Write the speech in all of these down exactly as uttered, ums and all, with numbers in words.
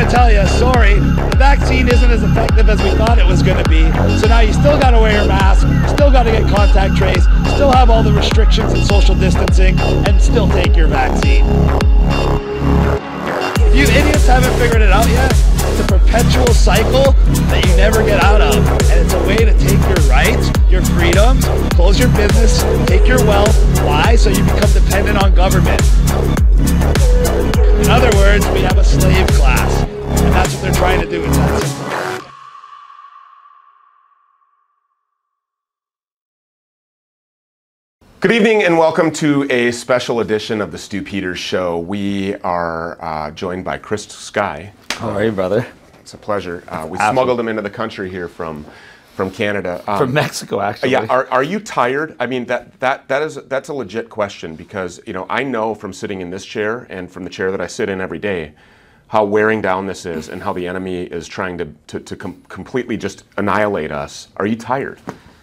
to tell you, sorry, the vaccine isn't as effective as we thought it was going to be. So now you still got to wear your mask, still got to get contact trace, still have all the restrictions and social distancing, and still take your vaccine. If you idiots haven't figured it out yet, it's a perpetual cycle that you never get out of. And it's a way to take your rights, your freedoms, close your business, take your wealth. Why? So you become dependent on government. In other words, we have a slave class. And that's what they're trying to do. It's that simple. Good evening and welcome to a special edition of the Stu Peters Show. We are uh, joined by Chris Sky. How are you, brother? It's a pleasure. Uh, we smuggled him into the country here from from Canada. Um, from Mexico, actually. Yeah. Are, are you tired? I mean, that that that is that's a legit question because you know I know from sitting in this chair and from the chair that I sit in every day how wearing down this is and how the enemy is trying to to, to com- completely just annihilate us. Are you tired?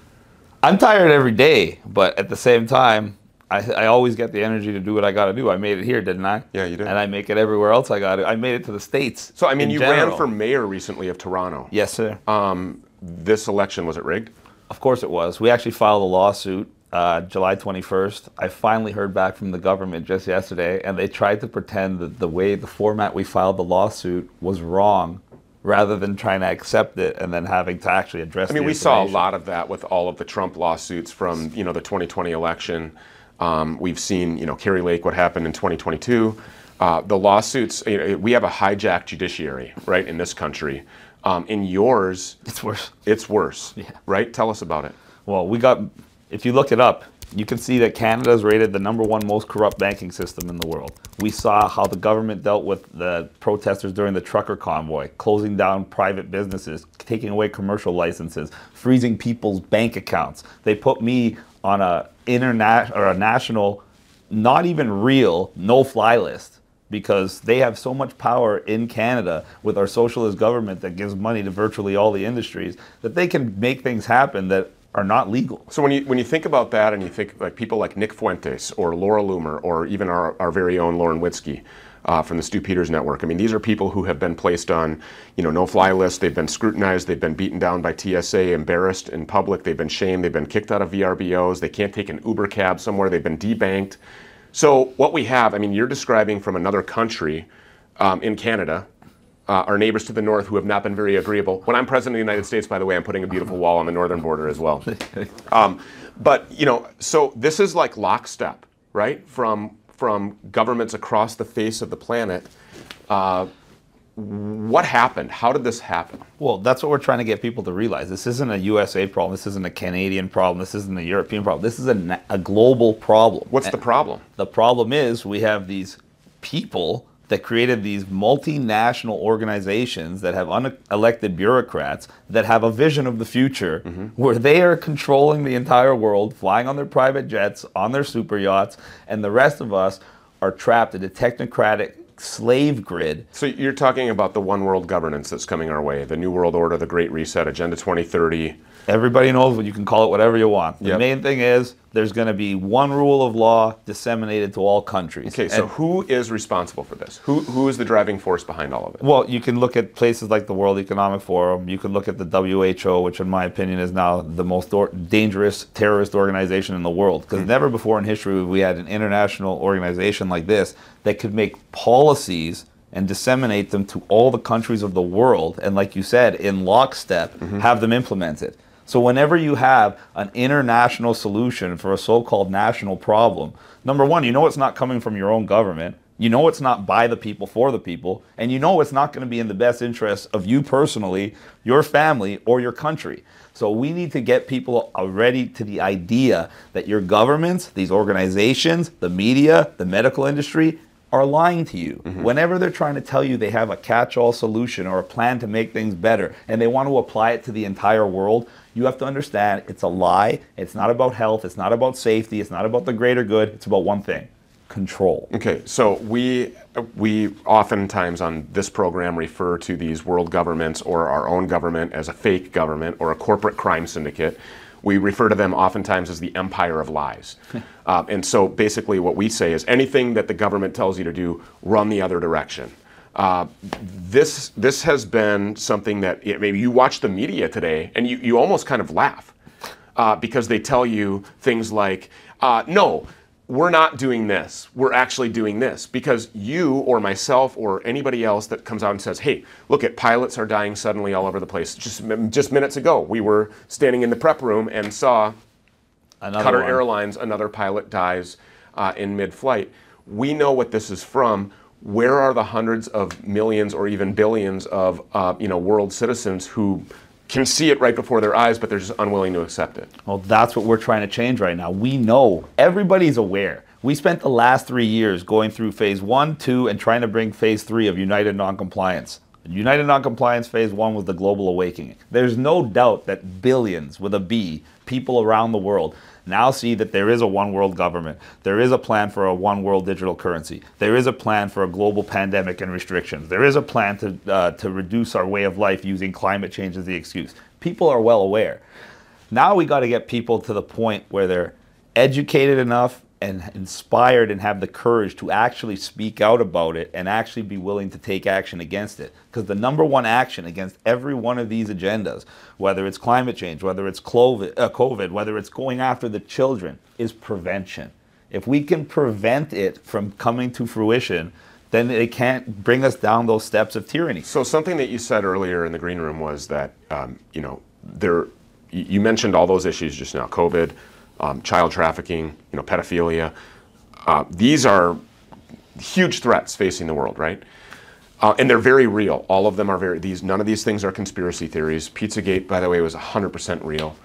I'm tired every day, but at the same time, I, I always get the energy to do what I got to do. I made it here, didn't I? Yeah, you did. And I make it everywhere else I got to. I made it to the States. So, I mean, you general. ran for mayor recently of Toronto. Yes, sir. Um, this election, was it rigged? Of course it was. We actually filed a lawsuit uh, July twenty-first. I finally heard back from the government just yesterday, and they tried to pretend that the way, the format we filed the lawsuit was wrong, rather than trying to accept it and then having to actually address it. I mean, we saw a lot of that with all of the Trump lawsuits from, you know, the twenty twenty election. Um, we've seen, you know, Kerry Lake, what happened in twenty twenty-two. Uh, the lawsuits, you know, we have a hijacked judiciary, right, in this country. Um, in yours, it's worse. It's worse, yeah. Right? Tell us about it. Well, we got, if you look it up, you can see that Canada is rated the number one most corrupt banking system in the world. We saw how the government dealt with the protesters during the trucker convoy, closing down private businesses, taking away commercial licenses, freezing people's bank accounts. They put me on a international or a national, not even real, no-fly list because they have so much power in Canada with our socialist government that gives money to virtually all the industries that they can make things happen that are not legal. So when you when you think about that and you think like people like Nick Fuentes or Laura Loomer or even our, our very own Lauren Witzke uh, from the Stu Peters Network, I mean, these are people who have been placed on, you know, no-fly lists. They've been scrutinized. They've been beaten down by T S A, embarrassed in public. They've been shamed. They've been kicked out of V R B Os. They can't take an Uber cab somewhere. They've been debanked. So what we have, I mean, you're describing from another country um, in Canada, Uh, our neighbors to the north who have not been very agreeable. When I'm president of the United States, by the way, I'm putting a beautiful wall on the northern border as well. Um, but, you know, so this is like lockstep, right? From from governments across the face of the planet. Uh, what happened? How did this happen? Well, that's what we're trying to get people to realize. This isn't a U S A problem. This isn't a Canadian problem. This isn't a European problem. This is a, na- a global problem. What's and the problem? The problem is we have these people that created these multinational organizations that have unelected bureaucrats that have a vision of the future mm-hmm. where they are controlling the entire world, flying on their private jets, on their super yachts, and the rest of us are trapped in a technocratic slave grid. So you're talking about the one world governance that's coming our way, the New World Order, the Great Reset, Agenda twenty thirty. Everybody knows what you can call it whatever you want. The yep. main thing is there's going to be one rule of law disseminated to all countries. Okay, so and who is responsible for this? Who Who is the driving force behind all of it? Well, you can look at places like the World Economic Forum. You can look at the W H O, which in my opinion is now the most or- dangerous terrorist organization in the world. Because mm-hmm. never before in history have we had an international organization like this that could make policies and disseminate them to all the countries of the world. And like you said, in lockstep, mm-hmm. have them implemented. So whenever you have an international solution for a so-called national problem, number one, you know it's not coming from your own government. You know it's not by the people, for the people. And you know it's not going to be in the best interest of you personally, your family, or your country. So we need to get people already to the idea that your governments, these organizations, the media, the medical industry, are lying to you. Mm-hmm. Whenever they're trying to tell you they have a catch-all solution or a plan to make things better and they want to apply it to the entire world, you have to understand it's a lie. It's not about health. It's not about safety. It's not about the greater good. It's about one thing: control. Okay, so we we oftentimes on this program refer to these world governments or our own government as a fake government or a corporate crime syndicate. We refer to them oftentimes as the empire of lies. um, and so basically what we say is anything that the government tells you to do, run the other direction. Uh, this this has been something that yeah, maybe you watch the media today and you, you almost kind of laugh uh, because they tell you things like, uh, no, we're not doing this. We're actually doing this because you or myself or anybody else that comes out and says, hey, look at pilots are dying suddenly all over the place. Just just minutes ago, we were standing in the prep room and saw Another Qatar one. Airlines, another pilot dies uh, in mid-flight. We know what this is from. Where are the hundreds of millions or even billions of uh, you know world citizens who can see it right before their eyes, but they're just unwilling to accept it? Well, that's what we're trying to change right now. We know, everybody's aware. We spent the last three years going through phase one, two, and trying to bring phase three of United Noncompliance. United Noncompliance phase one was the global awakening. There's no doubt that billions, with a B, people around the world now see that there is a one world government. There is a plan for a one world digital currency. There is a plan for a global pandemic and restrictions. There is a plan to, uh, to reduce our way of life using climate change as the excuse. People are well aware. Now we got to get people to the point where they're educated enough and inspired and have the courage to actually speak out about it and actually be willing to take action against it. Because the number one action against every one of these agendas, whether it's climate change, whether it's COVID, uh, COVID, whether it's going after the children, is prevention. If we can prevent it from coming to fruition, then it can't bring us down those steps of tyranny. So something that you said earlier in the green room was that, um, you know, there, you mentioned all those issues just now, COVID, Um, child trafficking, you know, pedophilia. Uh, these are huge threats facing the world, right? Uh, and they're very real. All of them are very. These none of these things are conspiracy theories. Pizzagate, by the way, was one hundred percent real.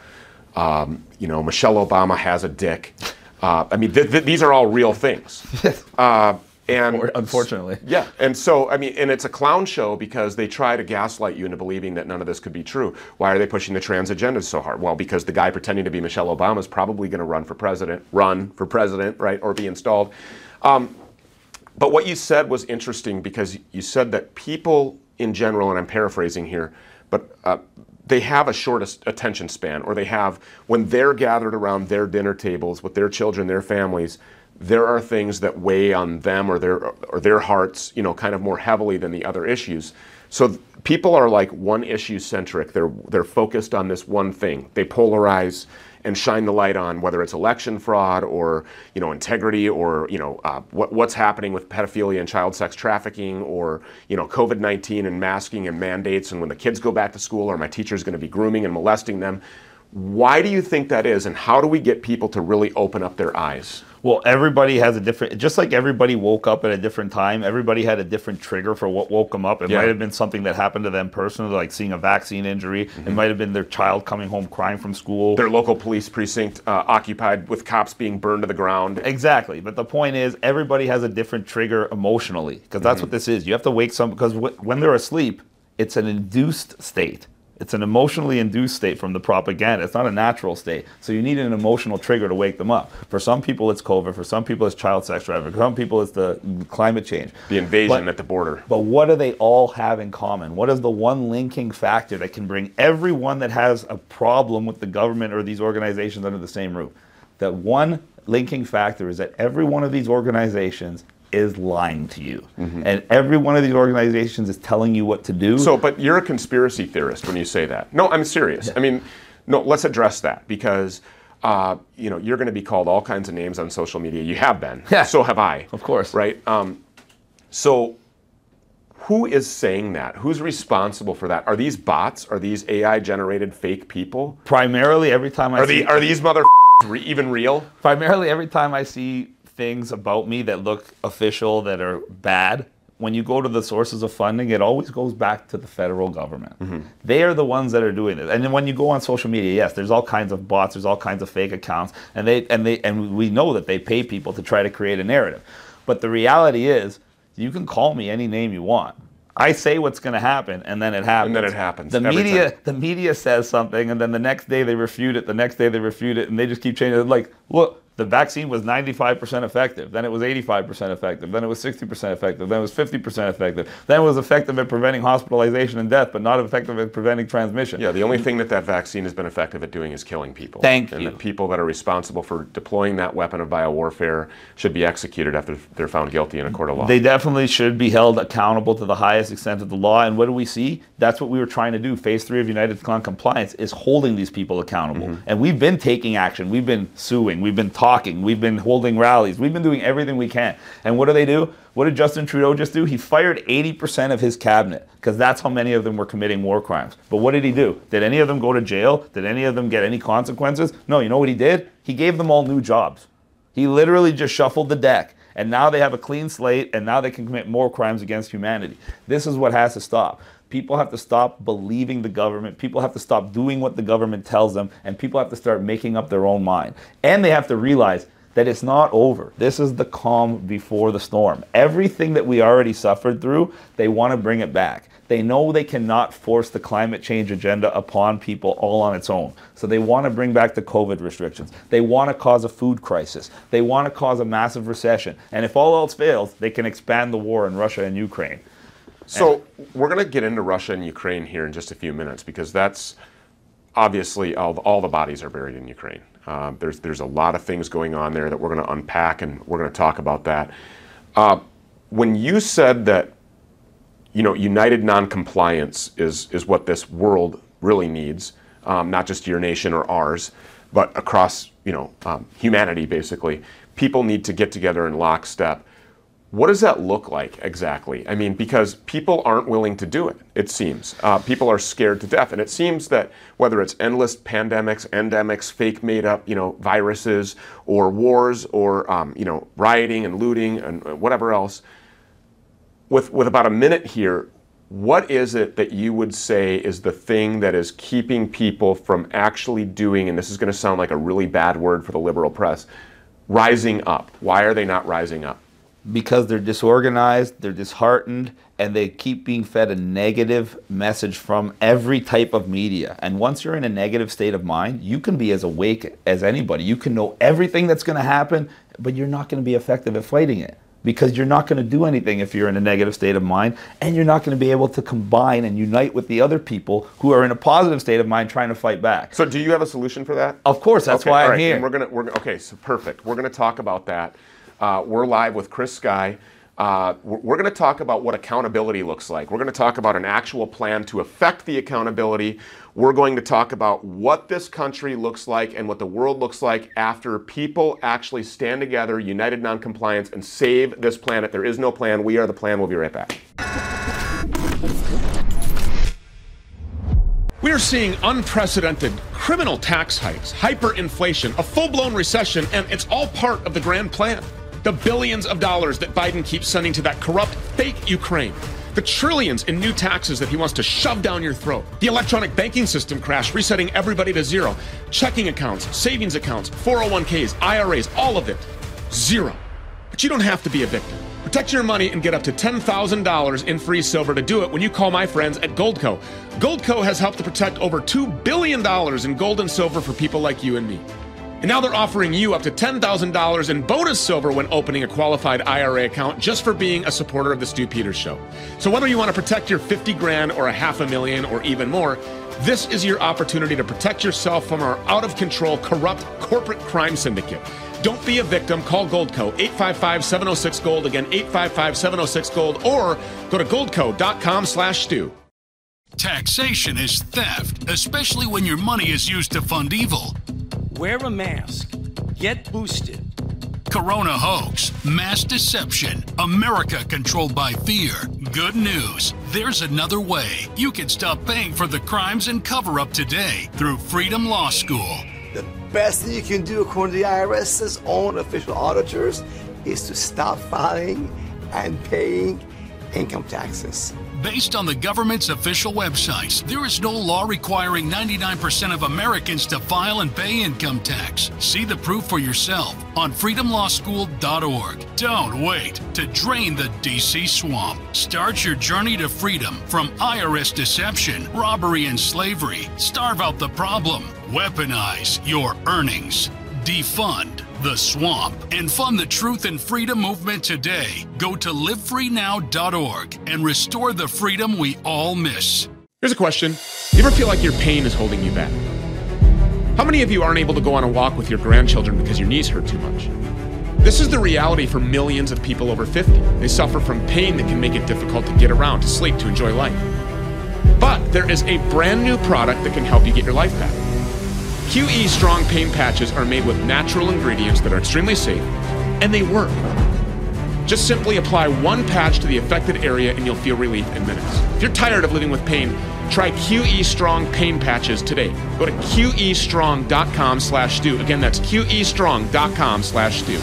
Um, you know, Michelle Obama has a dick. Uh, I mean, th- th- these are all real things. Uh, and unfortunately, yeah. And so, I mean, and it's a clown show because they try to gaslight you into believing that none of this could be true. Why are they pushing the trans agenda so hard? Well, because the guy pretending to be Michelle Obama is probably going to run for president, run for president, right, or be installed. Um, but what you said was interesting because you said that people in general, and I'm paraphrasing here, but uh, they have a short attention span, or they have, when they're gathered around their dinner tables with their children, their families, there are things that weigh on them or their or their hearts, you know, kind of more heavily than the other issues. So th- people are like one issue centric. They're they're focused on this one thing. They polarize and shine the light on whether it's election fraud or you know integrity or you know uh, what what's happening with pedophilia and child sex trafficking or you know COVID nineteen and masking and mandates and when the kids go back to school, are my teachers going to be grooming and molesting them? Why do you think that is, and how do we get people to really open up their eyes? Well, everybody has a different, just like everybody woke up at a different time, everybody had a different trigger for what woke them up. It Yeah. might have been something that happened to them personally, like seeing a vaccine injury. Mm-hmm. It might have been their child coming home crying from school. Their local police precinct uh, occupied with cops being burned to the ground. Exactly. But the point is, everybody has a different trigger emotionally, because that's mm-hmm. what this is. You have to wake some, because w- when they're asleep, it's an induced state. It's an emotionally induced state from the propaganda. It's not a natural state. So you need an emotional trigger to wake them up. For some people, it's COVID. For some people, it's child sex trafficking. For some people, it's the climate change. The invasion but, at the border. But what do they all have in common? What is the one linking factor that can bring everyone that has a problem with the government or these organizations under the same roof? That one linking factor is that every one of these organizations is lying to you. Mm-hmm. And every one of these organizations is telling you what to do. So, but you're a conspiracy theorist when you say that. No, I'm serious. I mean, no, let's address that because, uh, you know, you're going to be called all kinds of names on social media. You have been. Yeah. So have I. Of course. Right? Um, so who is saying that? Who's responsible for that? Are these bots? Are these A I-generated fake people? Primarily, every time I are see... The, are these mother re- even real? Primarily, every time I see things about me that look official, that are bad, when you go to the sources of funding, it always goes back to the federal government. Mm-hmm. They are the ones that are doing it. And then when you go on social media, yes, there's all kinds of bots, there's all kinds of fake accounts, and they and they and we know that they pay people to try to create a narrative. But the reality is, you can call me any name you want. I say what's going to happen, and then it happens. And then it happens. The media, time. the media says something, and then the next day they refute it. The next day they refute it, and they just keep changing it. Like, look. The vaccine was ninety-five percent effective. Then it was eighty-five percent effective. Then it was sixty percent effective. Then it was fifty percent effective. Then it was effective at preventing hospitalization and death, but not effective at preventing transmission. Yeah, the only thing that that vaccine has been effective at doing is killing people. Thank and you. And the people that are responsible for deploying that weapon of biowarfare should be executed after they're found guilty in a court of law. They definitely should be held accountable to the highest extent of the law. And what do we see? That's what we were trying to do. Phase three of United Non-Compliance is holding these people accountable. Mm-hmm. And we've been taking action. We've been suing. We've been talking. We've been holding rallies. We've been doing everything we can. And what do they do? What did Justin Trudeau just do? He fired eighty percent of his cabinet because that's how many of them were committing war crimes. But what did he do? Did any of them go to jail? Did any of them get any consequences? No, you know what he did? He gave them all new jobs. He literally just shuffled the deck. And now they have a clean slate, and now they can commit more crimes against humanity. This is what has to stop. People have to stop believing the government. People have to stop doing what the government tells them, and people have to start making up their own mind. And they have to realize that it's not over. This is the calm before the storm. Everything that we already suffered through, they want to bring it back. They know they cannot force the climate change agenda upon people all on its own. So they want to bring back the COVID restrictions. They want to cause a food crisis. They want to cause a massive recession. And if all else fails, they can expand the war in Russia and Ukraine. So we're going to get into Russia and Ukraine here in just a few minutes, because that's obviously all the, all the bodies are buried in Ukraine. Uh, there's there's a lot of things going on there that we're going to unpack, and we're going to talk about that. Uh, when you said that, you know, united non-compliance is is what this world really needs, um, not just your nation or ours, but across, you know, um, humanity, basically. People need to get together in lockstep. What does that look like exactly? I mean, because people aren't willing to do it, it seems. Uh, people are scared to death. And it seems that whether it's endless pandemics, endemics, fake made up, you know, viruses, or wars, or, um, you know, rioting and looting and whatever else, with, with about a minute here, what is it that you would say is the thing that is keeping people from actually doing, and this is going to sound like a really bad word for the liberal press, rising up? Why are they not rising up? Because they're disorganized, they're disheartened, and they keep being fed a negative message from every type of media. And once you're in a negative state of mind, you can be as awake as anybody. You can know everything that's going to happen, but you're not going to be effective at fighting it, because you're not going to do anything if you're in a negative state of mind, and you're not going to be able to combine and unite with the other people who are in a positive state of mind trying to fight back. So do you have a solution for that? Of course, that's okay, why I'm right. here. And we're gonna, we're, okay, so perfect. We're going to talk about that. Uh, we're live with Chris Sky. Uh, we're we're going to talk about what accountability looks like. We're going to talk about an actual plan to affect the accountability. We're going to talk about what this country looks like and what the world looks like after people actually stand together, united non-compliance, and save this planet. There is no plan. We are the plan. We'll be right back. We're seeing unprecedented criminal tax hikes, hyperinflation, a full-blown recession, and it's all part of the grand plan. The billions of dollars that Biden keeps sending to that corrupt, fake Ukraine. The trillions in new taxes that he wants to shove down your throat. The electronic banking system crash, resetting everybody to zero. Checking accounts, savings accounts, four oh one Ks, I R As, all of it. Zero. But you don't have to be a victim. Protect your money and get up to ten thousand dollars in free silver to do it when you call my friends at Goldco. Goldco has helped to protect over two billion dollars in gold and silver for people like you and me. And now they're offering you up to ten thousand dollars in bonus silver when opening a qualified I R A account just for being a supporter of the Stu Peters Show. So whether you want to protect your fifty grand or a half a million or even more, this is your opportunity to protect yourself from our out-of-control, corrupt corporate crime syndicate. Don't be a victim. Call Goldco, eight five five, seven oh six, GOLD. Again, eight five five, seven oh six, GOLD. Or go to goldco.com slash Stu. Taxation is theft, especially when your money is used to fund evil. Wear a mask. Get boosted. Corona hoax, mass deception, America controlled by fear. Good news, there's another way. You can stop paying for the crimes and cover-up today through Freedom Law School. The best thing you can do, according to the I R S's own official auditors, is to stop filing and paying income taxes. Based on the government's official websites, there is no law requiring ninety-nine percent of Americans to file and pay income tax. See the proof for yourself on freedom law school dot org. Don't wait to drain the D C swamp. Start your journey to freedom from I R S deception, robbery, and slavery. Starve out the problem. Weaponize your earnings. Defund the swamp and fund the truth and freedom movement today. Go to live free now dot org and restore the freedom we all miss. Here's a question. You ever feel like your pain is holding you back? How many of you aren't able to go on a walk with your grandchildren because your knees hurt too much? This is the reality for millions of people over fifty. They suffer from pain that can make it difficult to get around, to sleep, to enjoy life. But there is a brand new product that can help you get your life back. Q E Strong Pain Patches are made with natural ingredients that are extremely safe, and they work. Just simply apply one patch to the affected area and you'll feel relief in minutes. If you're tired of living with pain, try Q E Strong Pain Patches today. Go to Q E strong dot com slash stew. Again, that's Q E strong dot com slash stew.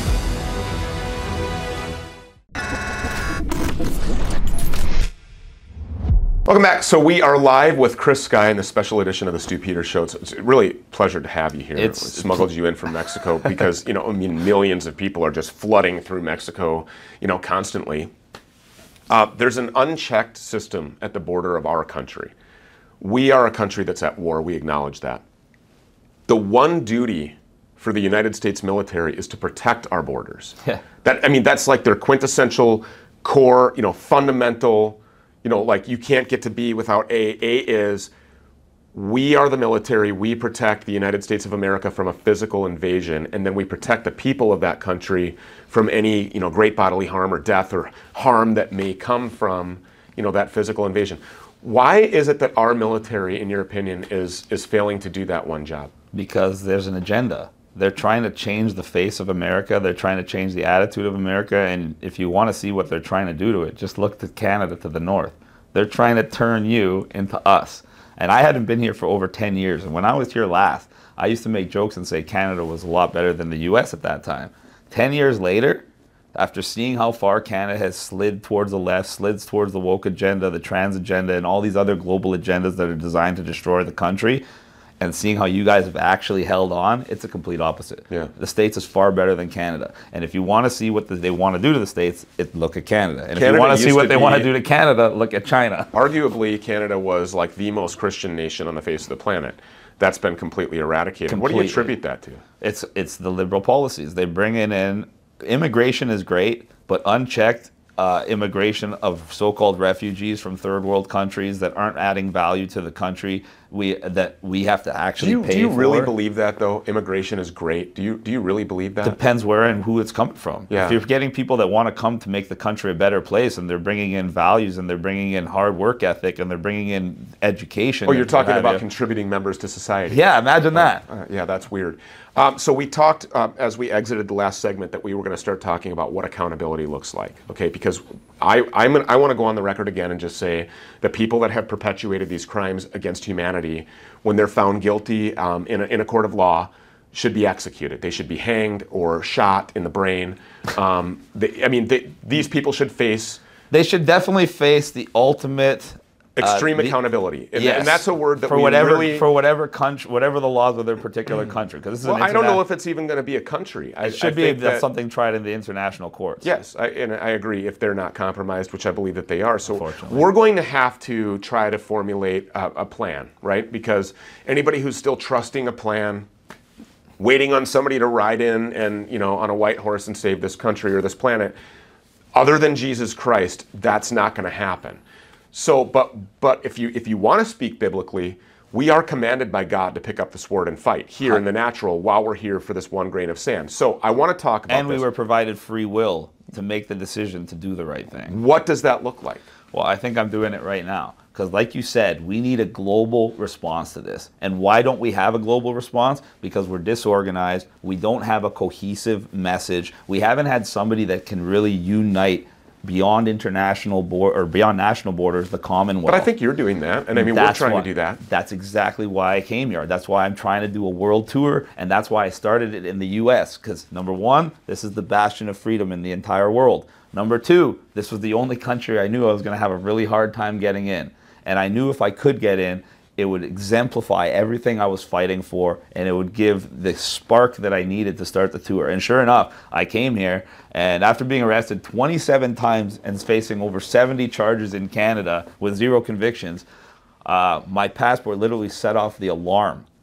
Welcome back. So we are live with Chris Sky in the special edition of the Stu Peters Show. It's, it's really a pleasure to have you here. It's we smuggled you in from Mexico because, you know, I mean, millions of people are just flooding through Mexico, you know, constantly. Uh, there's an unchecked system at the border of our country. We are a country that's at war. We acknowledge that. The one duty for the United States military is to protect our borders. Yeah. That, I mean, that's like their quintessential core, you know, fundamental. You know, like you can't get to B without A. A is, we are the military, we protect the United States of America from a physical invasion, and then we protect the people of that country from any, you know, great bodily harm or death or harm that may come from, you know, that physical invasion. Why is it that our military, in your opinion, is, is failing to do that one job? Because there's an agenda. They're trying to change the face of America. They're trying to change the attitude of America. And if you want to see what they're trying to do to it, just look to Canada to the north. They're trying to turn you into us. And I hadn't been here for over ten years. And when I was here last, I used to make jokes and say Canada was a lot better than the U S at that time. ten years later, after seeing how far Canada has slid towards the left, slid towards the woke agenda, the trans agenda, and all these other global agendas that are designed to destroy the country, and seeing how you guys have actually held on, it's a complete opposite. Yeah. The States is far better than Canada. And if you want to see what the, they want to do to the States, it, look at Canada. And Canada if you want to see used what to they be- want to do to Canada, look at China. Arguably, Canada was like the most Christian nation on the face of the planet. That's been completely eradicated. What do you Completely. attribute that to? It's, it's the liberal policies. They bring in, in immigration is great, but unchecked uh, immigration of so-called refugees from third world countries that aren't adding value to the country, we that we have to Do actually you, pay do you for. really believe that, though? Immigration is great. Do you do you really believe that? Depends where and who it's coming from. Yeah. If you're getting people that want to come to make the country a better place, and they're bringing in values, and they're bringing in hard work ethic, and they're bringing in education. Oh, you're and talking what have about you. contributing members to society. Yeah, imagine that. Uh, yeah, that's weird. Um, so we talked uh, as we exited the last segment that we were going to start talking about what accountability looks like. Okay, because I I'm an, I want to go on the record again and just say the people that have perpetuated these crimes against humanity, when they're found guilty um, in a, in a court of law, should be executed. They should be hanged or shot in the brain. Um, they, I mean, they, these people should face They should definitely face the ultimate extreme uh, the- accountability, and, yes. and that's a word that for we whatever really. for whatever country, whatever the laws of their particular country. Because this is well, an I don't know interna- if it's even going to be a country. I, it should I be think that's that, something tried in the international courts. Yes, I, and I agree if they're not compromised, which I believe that they are. So Unfortunately. we're going to have to try to formulate a, a plan, right? Because anybody who's still trusting a plan, waiting on somebody to ride in and, you know, on a white horse and save this country or this planet, other than Jesus Christ, that's not going to happen. So, but but if you if you want to speak biblically, we are commanded by God to pick up the sword and fight here in the natural while we're here for this one grain of sand. So I want to talk about And we this. were provided free will to make the decision to do the right thing. What does that look like? Well, I think I'm doing it right now. Because like you said, we need a global response to this. And why don't we have a global response? Because we're disorganized. We don't have a cohesive message. We haven't had somebody that can really unite beyond international board or beyond national borders, the Commonwealth. But I think you're doing that, and I mean, That's we're trying why- to do that. That's exactly why I came here. That's why I'm trying to do a world tour, and that's why I started it in the U S. Because number one, this is the bastion of freedom in the entire world. Number two, this was the only country I knew I was going to have a really hard time getting in. And I knew if I could get in, it would exemplify everything I was fighting for, and it would give the spark that I needed to start the tour. And sure enough, I came here, and after being arrested twenty-seven times and facing over seventy charges in Canada with zero convictions, uh, my passport literally set off the alarm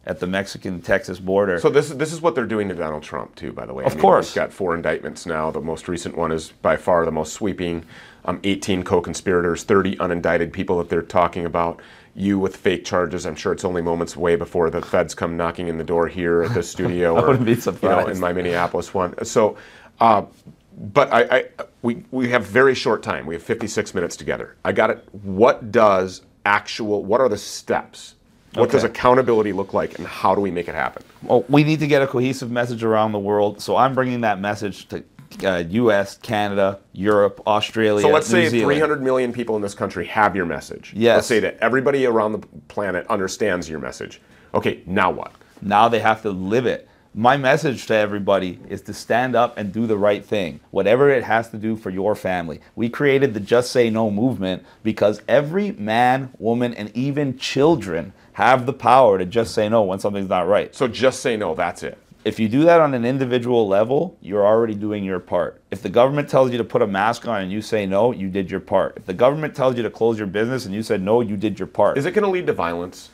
at the Mexican-Texas border. So this, this is what they're doing to Donald Trump, too, by the way. Of I mean, course. He's got four indictments now. The most recent one is by far the most sweeping. Um, eighteen co-conspirators, thirty unindicted people that they're talking about. You with fake charges. I'm sure it's only moments away before the feds come knocking in the door here at the studio. I or, wouldn't be surprised. You know, in my Minneapolis one. So, uh, but I, I, we, we have very short time. We have fifty-six minutes together. I got it. What does actual, what are the steps? What Okay. does accountability look like, and how do we make it happen? Well, we need to get a cohesive message around the world. So I'm bringing that message to uh, U S, Canada, Europe, Australia, So let's New say Zealand. three hundred million people in this country have your message. Yes. Let's say that everybody around the planet understands your message. Okay, now what? Now they have to live it. My message to everybody is to stand up and do the right thing, whatever it has to do for your family. We created the Just Say No movement because every man, woman, and even children have the power to just say no when something's not right. So just say no, that's it. If you do that on an individual level, you're already doing your part. If the government tells you to put a mask on and you say no, you did your part. If the government tells you to close your business and you said no, you did your part. Is it going to lead to violence?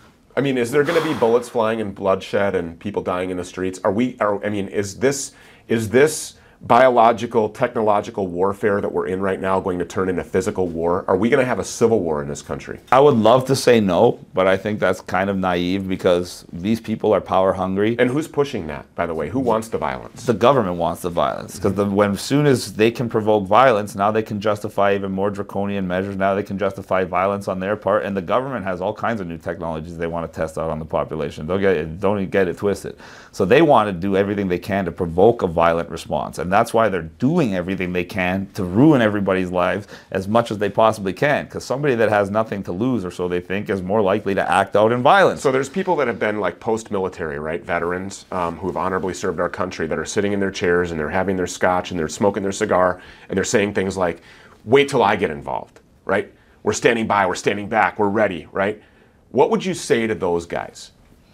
I mean, is there going to be bullets flying and bloodshed and people dying in the streets? Are we, are, I mean, is this, is this biological, technological warfare that we're in right now going to turn into physical war? Are we going to have a civil war in this country? I would love to say no, but I think that's kind of naive because these people are power hungry. And who's pushing that, by the way? Who wants the violence? The government wants the violence because the, when as soon as they can provoke violence, now they can justify even more draconian measures. Now they can justify violence on their part, and the government has all kinds of new technologies they want to test out on the population. Don't get it, don't even get it twisted. So they want to do everything they can to provoke a violent response, and that's why they're doing everything they can to ruin everybody's lives as much as they possibly can. Because somebody that has nothing to lose, or so they think, is more likely to act out in violence. So there's people that have been like post-military, right? Veterans um, who have honorably served our country that are sitting in their chairs and they're having their scotch and they're smoking their cigar and they're saying things like, wait till I get involved, right? We're standing by, we're standing back, we're ready, right? What would you say to those guys?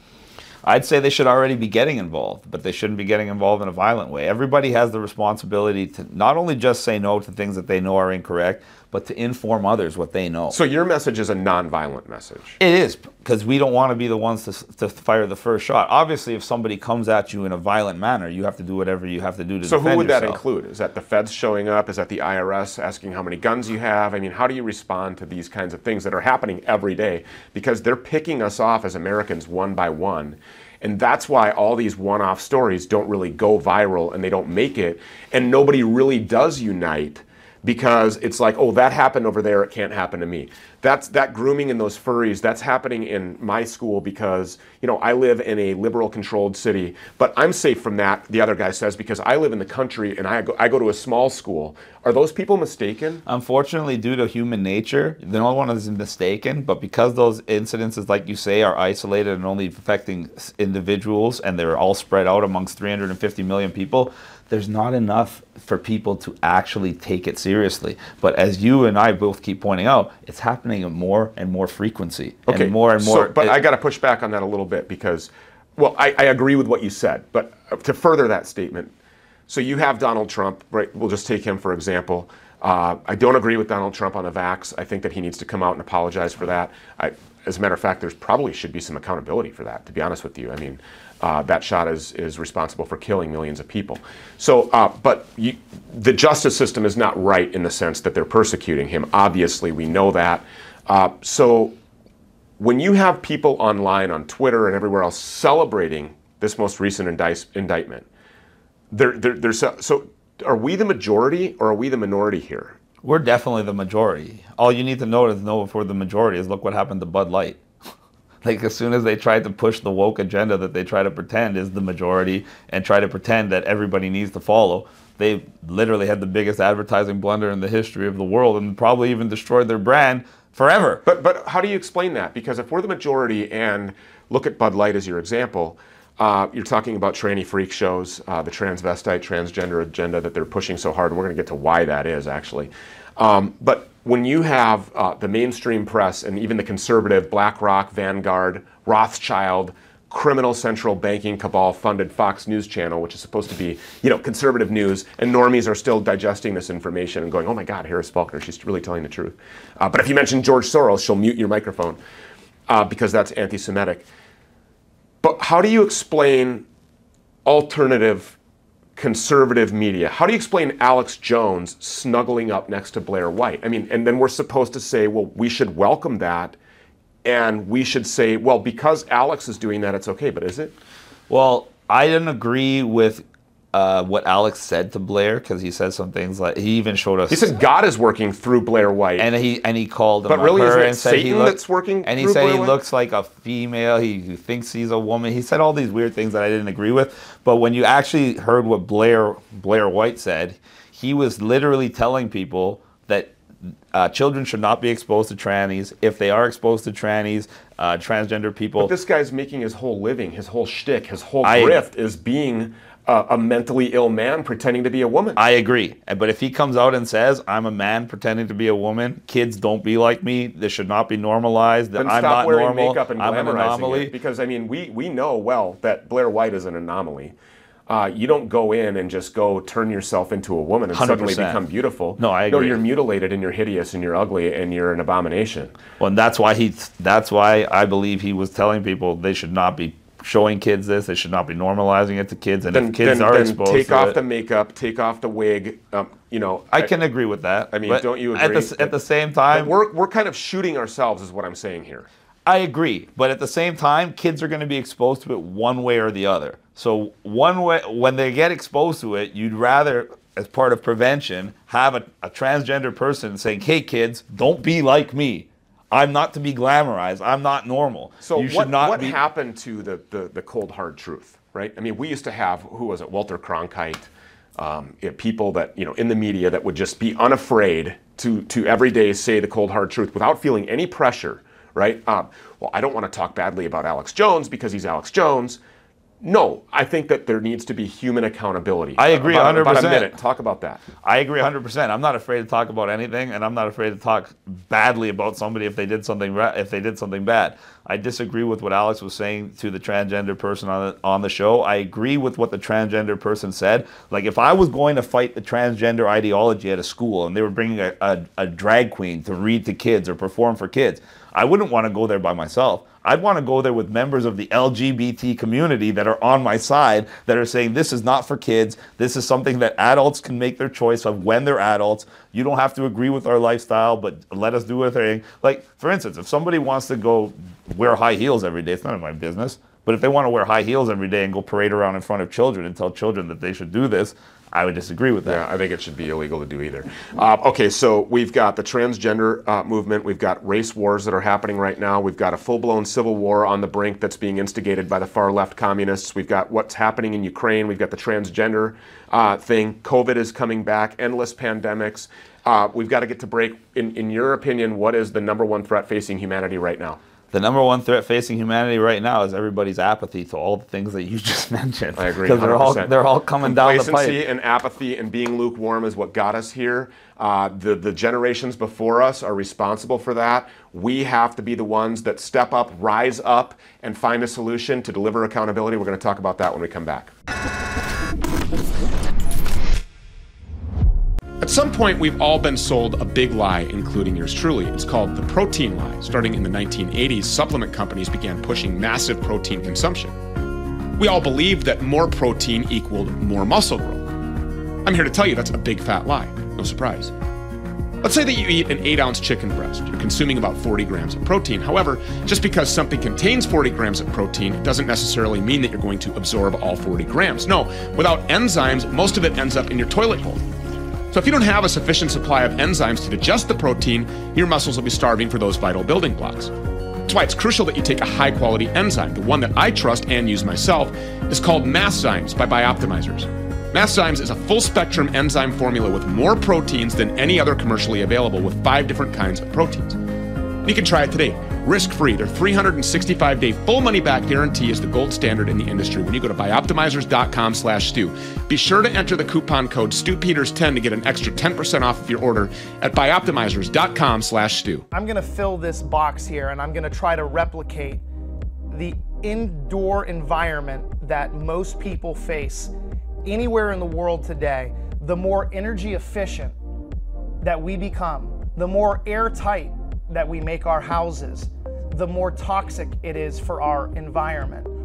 I'd say they should already be getting involved, but they shouldn't be getting involved in a violent way. Everybody has the responsibility to not only just say no to things that they know are incorrect, but to inform others what they know. So your message is a non-violent message. It is, because we don't want to be the ones to, to fire the first shot. Obviously, if somebody comes at you in a violent manner, you have to do whatever you have to do to So defend who would that yourself. include? Is that the feds showing up? Is that the I R S asking how many guns you have? I mean, how do you respond to these kinds of things that are happening every day? Because they're picking us off as Americans one by one. And that's why all these one-off stories don't really go viral and they don't make it. And nobody really does unite because it's like, oh, that happened over there, it can't happen to me. That's that grooming in those furries, that's happening in my school because, you know, I live in a liberal controlled city, but I'm safe from that, the other guy says, because I live in the country and I go, I go to a small school. Are those people mistaken? Unfortunately, due to human nature, no one is mistaken, but because those incidences, like you say, are isolated and only affecting individuals and they're all spread out amongst three hundred fifty million people, there's not enough for people to actually take it seriously. But as you and I both keep pointing out, it's happening at more and more frequency. Okay, and more and more. So, but it, I got to push back on that a little bit because, well, I, I agree with what you said, but to further that statement, so you have Donald Trump, right? We'll just take him for example. Uh, I don't agree with Donald Trump on the vax. I think that he needs to come out and apologize for that. I, as a matter of fact, there's probably should be some accountability for that, to be honest with you. I mean, uh, that shot is, is responsible for killing millions of people. So, uh, but you, the justice system is not right in the sense that they're persecuting him. Obviously, we know that. Uh, so when you have people online on Twitter and everywhere else celebrating this most recent indict, indictment, they're, they're, they're so, so are we the majority or are we the minority here? We're definitely the majority. All you need to know to know if we're the majority is look what happened to Bud Light. Like as soon as they tried to push the woke agenda that they try to pretend is the majority and try to pretend that everybody needs to follow, they literally had the biggest advertising blunder in the history of the world and probably even destroyed their brand forever. But but how do you explain that? Because if we're the majority and look at Bud Light as your example, uh, you're talking about tranny freak shows, uh, the transvestite, transgender agenda that they're pushing so hard. And we're going to get to why that is actually. Um, but when you have uh, the mainstream press and even the conservative BlackRock, Vanguard, Rothschild, criminal central banking cabal funded Fox News channel, which is supposed to be, you know, conservative news, and normies are still digesting this information and going, oh my God, Harris Faulkner, she's really telling the truth. Uh, but if you mention George Soros, she'll mute your microphone uh, because that's anti-Semitic. But how do you explain alternative conservative media? How do you explain Alex Jones snuggling up next to Blair White? I mean, and then we're supposed to say, well, we should welcome that. And we should say, well, because Alex is doing that, it's okay. But is it? Well, I didn't agree with uh, what Alex said to Blair, because he said some things like, he even showed us. He said God is working through Blair White. And he and he called him but really, her isn't it and said Satan he looked, that's working and he through said Blair he White? looks like a female. He, he thinks he's a woman. He said all these weird things that I didn't agree with. But when you actually heard what Blair Blair White said, he was literally telling people that uh, children should not be exposed to trannies. If they are exposed to trannies, uh, transgender people. But this guy's making his whole living, his whole shtick, his whole I, grift is being a, a mentally ill man pretending to be a woman. I agree. But if he comes out and says, I'm a man pretending to be a woman, kids don't be like me, this should not be normalized, that Then I'm stop not wearing normal, makeup and I'm an glamorizing anomaly. it. Because, I mean, we, we know well that Blair White is an anomaly. Uh, you don't go in and just go turn yourself into a woman and one hundred suddenly percent. become beautiful. No, I No, agree. you're mutilated and you're hideous and you're ugly and you're an abomination. Well, and that's why he. That's why I believe he was telling people they should not be showing kids this. They should not be normalizing it to kids. And Then, if kids then, are then exposed take to off it, the makeup, take off the wig. Um, you know, I can agree with that. I mean, but don't you At agree? the, at the same time, But we're we're kind of shooting ourselves, is what I'm saying here. I agree, but at the same time, kids are going to be exposed to it one way or the other. So one way, when they get exposed to it, you'd rather, as part of prevention, have a, a transgender person saying, "Hey, kids, don't be like me. I'm not to be glamorized. I'm not normal. So you should what, not what be." happened to the, the, the cold hard truth, right? I mean, we used to have, who was it, Walter Cronkite, um, you know, people that, you know, in the media that would just be unafraid to, to every day say the cold hard truth without feeling any pressure, right? Um, well, I don't want to talk badly about Alex Jones because he's Alex Jones. No, I think that there needs to be human accountability. I agree about, one hundred percent. About a minute, talk about that. I agree one hundred percent. I'm not afraid to talk about anything, and I'm not afraid to talk badly about somebody if they did something ra- if they did something bad. I disagree with what Alex was saying to the transgender person on the, on the show. I agree with what the transgender person said. Like, if I was going to fight the transgender ideology at a school and they were bringing a, a, a drag queen to read to kids or perform for kids, I wouldn't want to go there by myself. I'd want to go there with members of the L G B T community that are on my side, that are saying this is not for kids. This is something that adults can make their choice of when they're adults. You don't have to agree with our lifestyle, but let us do our thing. Like, for instance, if somebody wants to go wear high heels every day, it's none of my business. But if they want to wear high heels every day and go parade around in front of children and tell children that they should do this, I would disagree with that. Yeah, I think it should be illegal to do either. Uh, okay, so we've got the transgender uh, movement. We've got race wars that are happening right now. We've got a full-blown civil war on the brink that's being instigated by the far-left communists. We've got what's happening in Ukraine. We've got the transgender uh, thing. COVID is coming back. Endless pandemics. Uh, we've got to get to break. In, in your opinion, what is the number one threat facing humanity right now? The number one threat facing humanity right now is everybody's apathy to all the things that you just mentioned. I agree. Because they're all one hundred percent. they're all coming down the Complacency pipe. and apathy and being lukewarm is what got us here. Uh, the the generations before us are responsible for that. We have to be the ones that step up, rise up, and find a solution to deliver accountability. We're going to talk about that when we come back. At some point, we've all been sold a big lie, including yours truly. It's called the protein lie. Starting in the nineteen eighties, supplement companies began pushing massive protein consumption. We all believed that more protein equaled more muscle growth. I'm here to tell you that's a big fat lie. No surprise. Let's say that you eat an eight ounce chicken breast. You're consuming about forty grams of protein. However, just because something contains forty grams of protein doesn't necessarily mean that you're going to absorb all forty grams. No, without enzymes, most of it ends up in your toilet bowl. So if you don't have a sufficient supply of enzymes to digest the protein, your muscles will be starving for those vital building blocks. That's why it's crucial that you take a high quality enzyme. The one that I trust and use myself is called Masszymes by Bioptimizers. Masszymes is a full spectrum enzyme formula with more proteins than any other commercially available, with five different kinds of proteins. You can try it today, risk-free. Their three hundred sixty-five day full money-back guarantee is the gold standard in the industry when you go to bioptimizers dot com slash Stu. Be sure to enter the coupon code Stu Peters ten to get an extra ten percent off of your order at bioptimizers dot com slash Stu. I'm going to fill this box here, and I'm going to try to replicate the indoor environment that most people face anywhere in the world today. The more energy efficient that we become, the more airtight that we make our houses, the more toxic it is for our environment.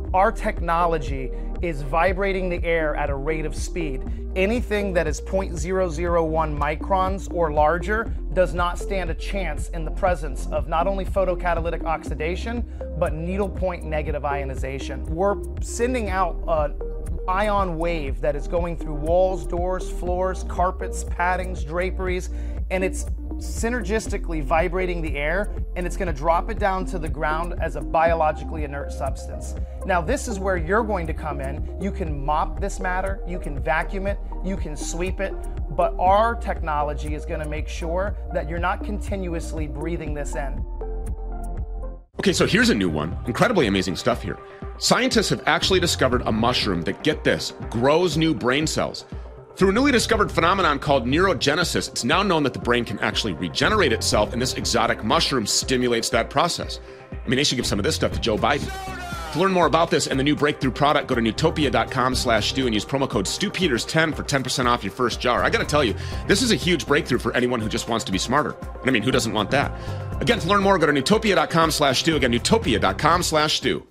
Our technology is vibrating the air at a rate of speed. Anything that is zero point zero zero one microns or larger does not stand a chance in the presence of not only photocatalytic oxidation, but needlepoint negative ionization. We're sending out an ion wave that is going through walls, doors, floors, carpets, paddings, draperies, and it's synergistically vibrating the air, and it's going to drop it down to the ground as a biologically inert substance. Now, this is where you're going to come in. You can mop this matter, you can vacuum it, you can sweep it, but our technology is going to make sure that you're not continuously breathing this in. Okay, so here's a new one. Incredibly amazing stuff here. Scientists have actually discovered a mushroom that, get this, grows new brain cells. Through a newly discovered phenomenon called neurogenesis, it's now known that the brain can actually regenerate itself, and this exotic mushroom stimulates that process. I mean, they should give some of this stuff to Joe Biden. To learn more about this and the new breakthrough product, go to Newtopia dot com slash Stu and use promo code Stu Peters ten for ten percent off your first jar. I gotta tell you, this is a huge breakthrough for anyone who just wants to be smarter. And I mean, who doesn't want that? Again, to learn more, go to Newtopia dot com slash Stu. Again, Newtopia dot com slash Stu.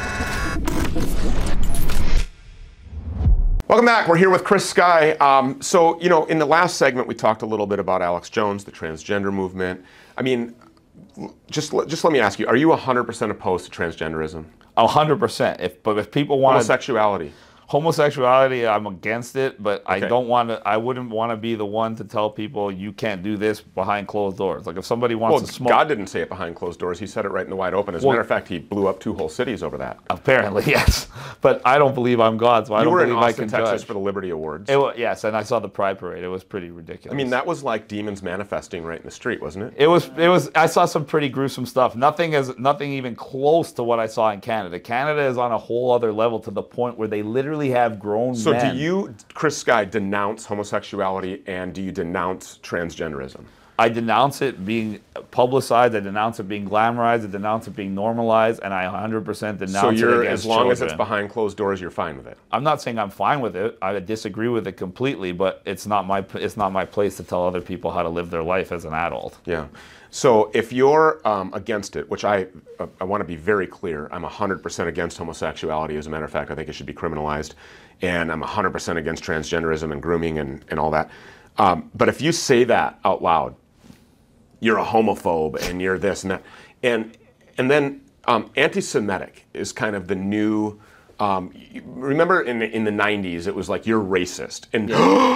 Welcome back. We're here with Chris Sky. Um, so, you know, in the last segment, we talked a little bit about Alex Jones, the transgender movement. I mean, just, just let me ask you, are you one hundred percent opposed to transgenderism? one hundred percent. If, but if people want homosexuality. Homosexuality, I'm against it, but Okay. I don't want to. I wouldn't want to be the one to tell people you can't do this behind closed doors. Like if somebody wants Well, to smoke, God didn't say it behind closed doors. He said it right in the wide open. As a Well- matter of fact, he blew up two whole cities over that. apparently yes. But I don't believe I'm God, so I You don't were in believe I Austin, can Texas judge. for the Liberty Awards. It was, yes, and I saw the Pride Parade. It was pretty ridiculous. I mean, that was like demons manifesting right in the street, wasn't it? It was. It was. I saw some pretty gruesome stuff. Nothing is. Nothing even close to what I saw in Canada. Canada is on a whole other level to the point where they literally have grown So men. do you, Chris Sky, denounce homosexuality and do you denounce transgenderism? I denounce it being publicized. I denounce it being glamorized. I denounce it being normalized, and I one hundred percent denounce So it you're, against as long as children. it's behind closed doors, you're fine with it? I'm not saying I'm fine with it. I disagree with it completely, but it's not my. It's not my place to tell other people how to live their life as an adult. Yeah. So if you're um, against it, which I, uh, I want to be very clear, I'm one hundred percent against homosexuality. As a matter of fact, I think it should be criminalized. And I'm one hundred percent against transgenderism and grooming and, and all that. Um, but if you say that out loud, you're a homophobe and you're this and that. And, and then um, anti-Semitic is kind of the new, um, you- remember in the, in the nineties, it was like, you're racist. And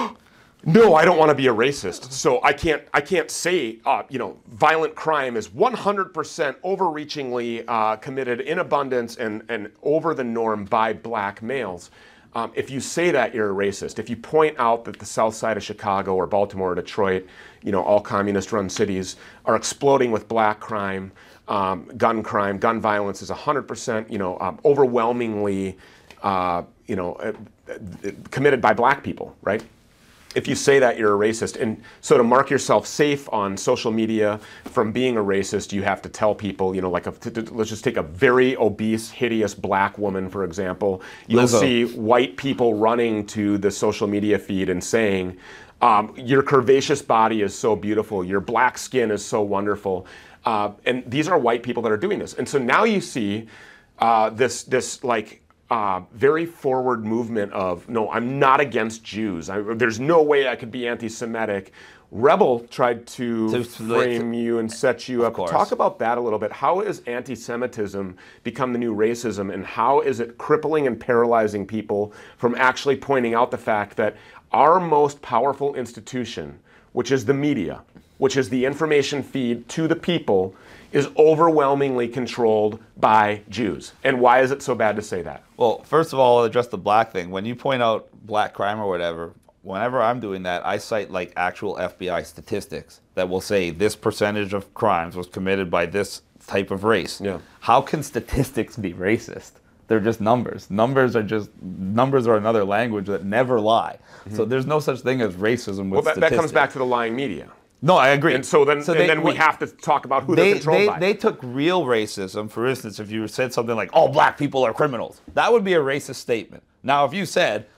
no, I don't want to be a racist. So I can't, I can't say, uh, you know, violent crime is one hundred percent overreachingly uh, committed in abundance and, and over the norm by black males. Um, if you say that, you're a racist. If you point out that the south side of Chicago or Baltimore or Detroit, you know, all communist-run cities are exploding with black crime, um, gun crime, gun violence is one hundred percent, you know, um, overwhelmingly, uh, you know, uh, uh, committed by black people, right? If you say that, you're a racist. And so to mark yourself safe on social media from being a racist, you have to tell people, you know, like, a, t- t- let's just take a very obese, hideous black woman, for example. You'll Lizzo. see white people running to the social media feed and saying, um, your curvaceous body is so beautiful, your black skin is so wonderful. Uh, and these are white people that are doing this. And so now you see uh, this, this like, Uh, very forward movement of, no, I'm not against Jews. I, there's no way I could be anti-Semitic. Rebel tried to, To- frame you and set you Of up. course. Talk about that a little bit. How has anti-Semitism become the new racism, and how is it crippling and paralyzing people from actually pointing out the fact that our most powerful institution, which is the media, which is the information feed to the people, is overwhelmingly controlled by Jews? And why is it so bad to say that? Well, first of all, I'll address the black thing. When you point out black crime or whatever, whenever I'm doing that, I cite like actual F B I statistics that will say this percentage of crimes was committed by this type of race. Yeah. How can statistics be racist? They're just numbers. Numbers are just numbers are another language that never lie. Mm-hmm. So there's no such thing as racism with Well, that, that statistics. comes back to the lying media. No, I agree. And so then, and they- then we what- have to talk about who they, they're controlled they, by. they took real racism. For instance, if you said something like, all black people are criminals, that would be a racist statement. Now, if you said,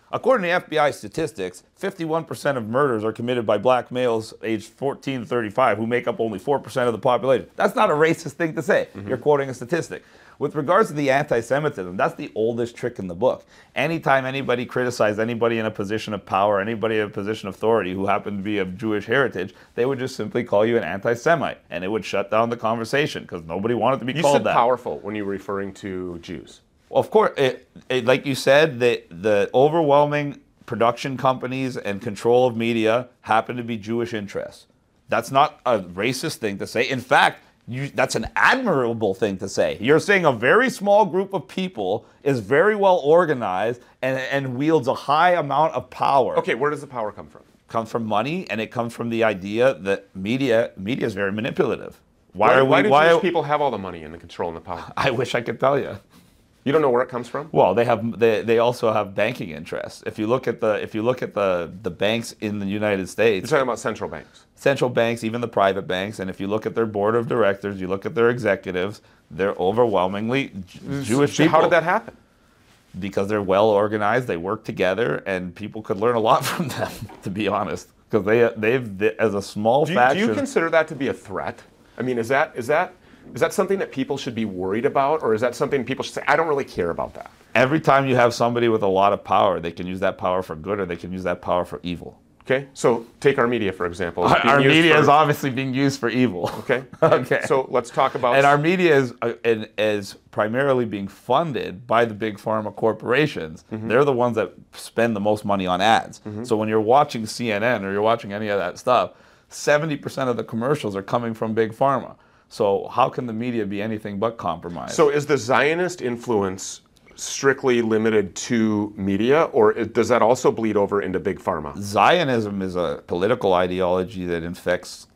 According to F B I statistics, fifty-one percent of murders are committed by black males aged fourteen to thirty-five, who make up only four percent of the population. That's not a racist thing to say. Mm-hmm. You're quoting a statistic. With regards to the anti-Semitism, that's the oldest trick in the book. Anytime anybody criticized anybody in a position of power, anybody in a position of authority who happened to be of Jewish heritage, they would just simply call you an anti-Semite, and it would shut down the conversation because nobody wanted to be you called said that. Powerful when you were referring to Jews. Of course, it, it, like you said, the, the overwhelming production companies and control of media happen to be Jewish interests. That's not a racist thing to say. In fact, You, that's an admirable thing to say. You're saying a very small group of people is very well organized and, and wields a high amount of power. Okay, where does the power come from? Comes from money, and it comes from the idea that media media is very manipulative. Why, Why, are we? why do why Jewish are, people have all the money and the control and the power? I wish I could tell you. You don't know where it comes from? Well, they have they, they also have banking interests. If you look at the if you look at the the banks in the United States, You're talking about central banks. Central banks, even the private banks, and if you look at their board of directors, you look at their executives, they're overwhelmingly J- Jewish so people. How did that happen? Because they're well organized, they work together, and people could learn a lot from them, to be honest. Because they they've they, as a small Do you, faction. do you consider that to be a threat? I mean, is that is that is that something that people should be worried about, or is that something people should say, I don't really care about that? Every time you have somebody with a lot of power, they can use that power for good, or they can use that power for evil. Okay, so take our media, for example. It's Our, being our used media for- is obviously being used for evil. Okay. Okay. So let's talk about. And our media is uh, and is primarily being funded by the big pharma corporations. Mm-hmm. They're the ones that spend the most money on ads. Mm-hmm. So when you're watching C N N or you're watching any of that stuff, seventy percent of the commercials are coming from big pharma. So how can the media be anything but compromised? So is the Zionist influence strictly limited to media, or it, does that also bleed over into big pharma? Zionism is a political ideology that infects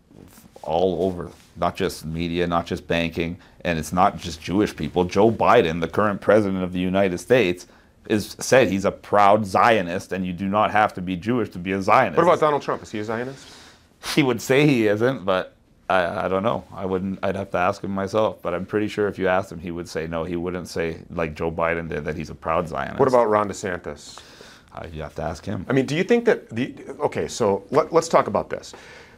all over, not just media, not just banking, and it's not just Jewish people. Joe Biden, the current president of the United States, is said he's a proud Zionist, and you do not have to be Jewish to be a Zionist. What about Donald Trump? Is he a Zionist? He would say he isn't, but I, I don't know. I wouldn't. I'd have to ask him myself. But I'm pretty sure if you asked him, he would say no. He wouldn't say like Joe Biden did that he's a proud Zionist. What about Ron DeSantis? Uh, you have to ask him. I mean, do you think that the okay? So let, let's talk about this.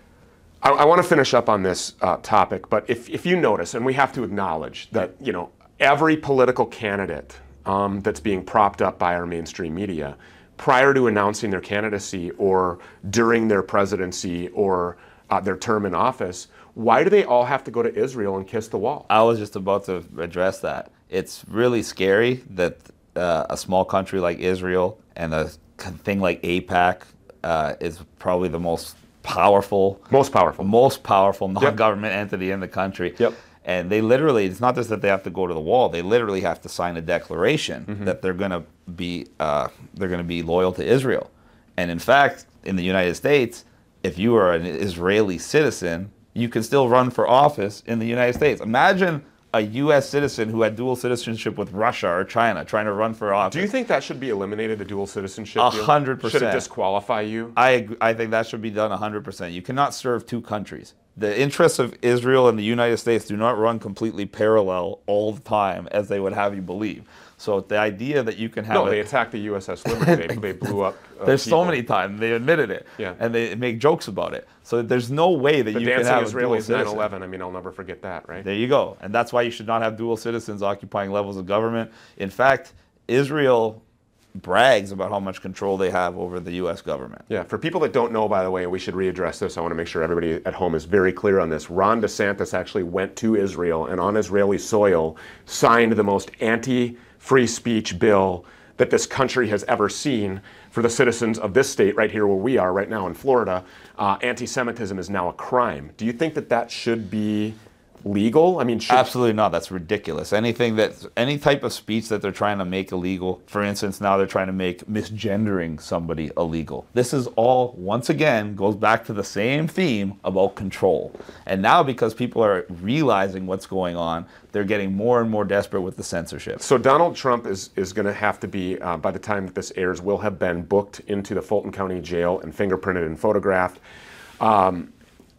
I, I want to finish up on this uh, topic, but if if you notice, and we have to acknowledge that you know every political candidate um, that's being propped up by our mainstream media, prior to announcing their candidacy or during their presidency or uh, their term in office, why do they all have to go to Israel and kiss the wall? I was just about to address that. It's really scary that uh, a small country like Israel and a thing like AIPAC uh, is probably the most powerful, most powerful, most powerful non-government yep. entity in the country. Yep. And they literally, it's not just that they have to go to the wall, they literally have to sign a declaration mm-hmm. that they're going to be uh, they're going to be loyal to Israel. And in fact, in the United States, if you are an Israeli citizen, you can still run for office in the United States. Imagine a U S citizen who had dual citizenship with Russia or China trying to run for office. Do you think that should be eliminated, the dual citizenship? A hundred percent. Should it disqualify you? I I think that should be done a hundred percent. You cannot serve two countries. The interests of Israel and the United States do not run completely parallel all the time as they would have you believe. So the idea that you can have no, a, they attacked the U S S Liberty. they, they blew up. Uh, there's people. so many times they admitted it, yeah. and they make jokes about it. So there's no way that the you can have Israelis, a dual citizen. nine eleven. I mean, I'll never forget that, right? There you go, and that's why you should not have dual citizens occupying levels of government. In fact, Israel brags about how much control they have over the U S government. Yeah, for people that don't know, by the way, we should readdress this. I want to make sure everybody at home is very clear on this. Ron DeSantis actually went to Israel and on Israeli soil signed the most anti-free speech bill that this country has ever seen for the citizens of this state right here where we are right now in Florida. Uh, anti-Semitism is now a crime. Do you think that that should be legal? I mean, should... Absolutely not. That's ridiculous. Anything that, any type of speech that they're trying to make illegal, for instance, now they're trying to make misgendering somebody illegal. This is all, once again, goes back to the same theme about control. And now because people are realizing what's going on, they're getting more and more desperate with the censorship. So Donald Trump is, is going to have to be, uh, by the time that this airs, will have been booked into the Fulton County Jail and fingerprinted and photographed. Um,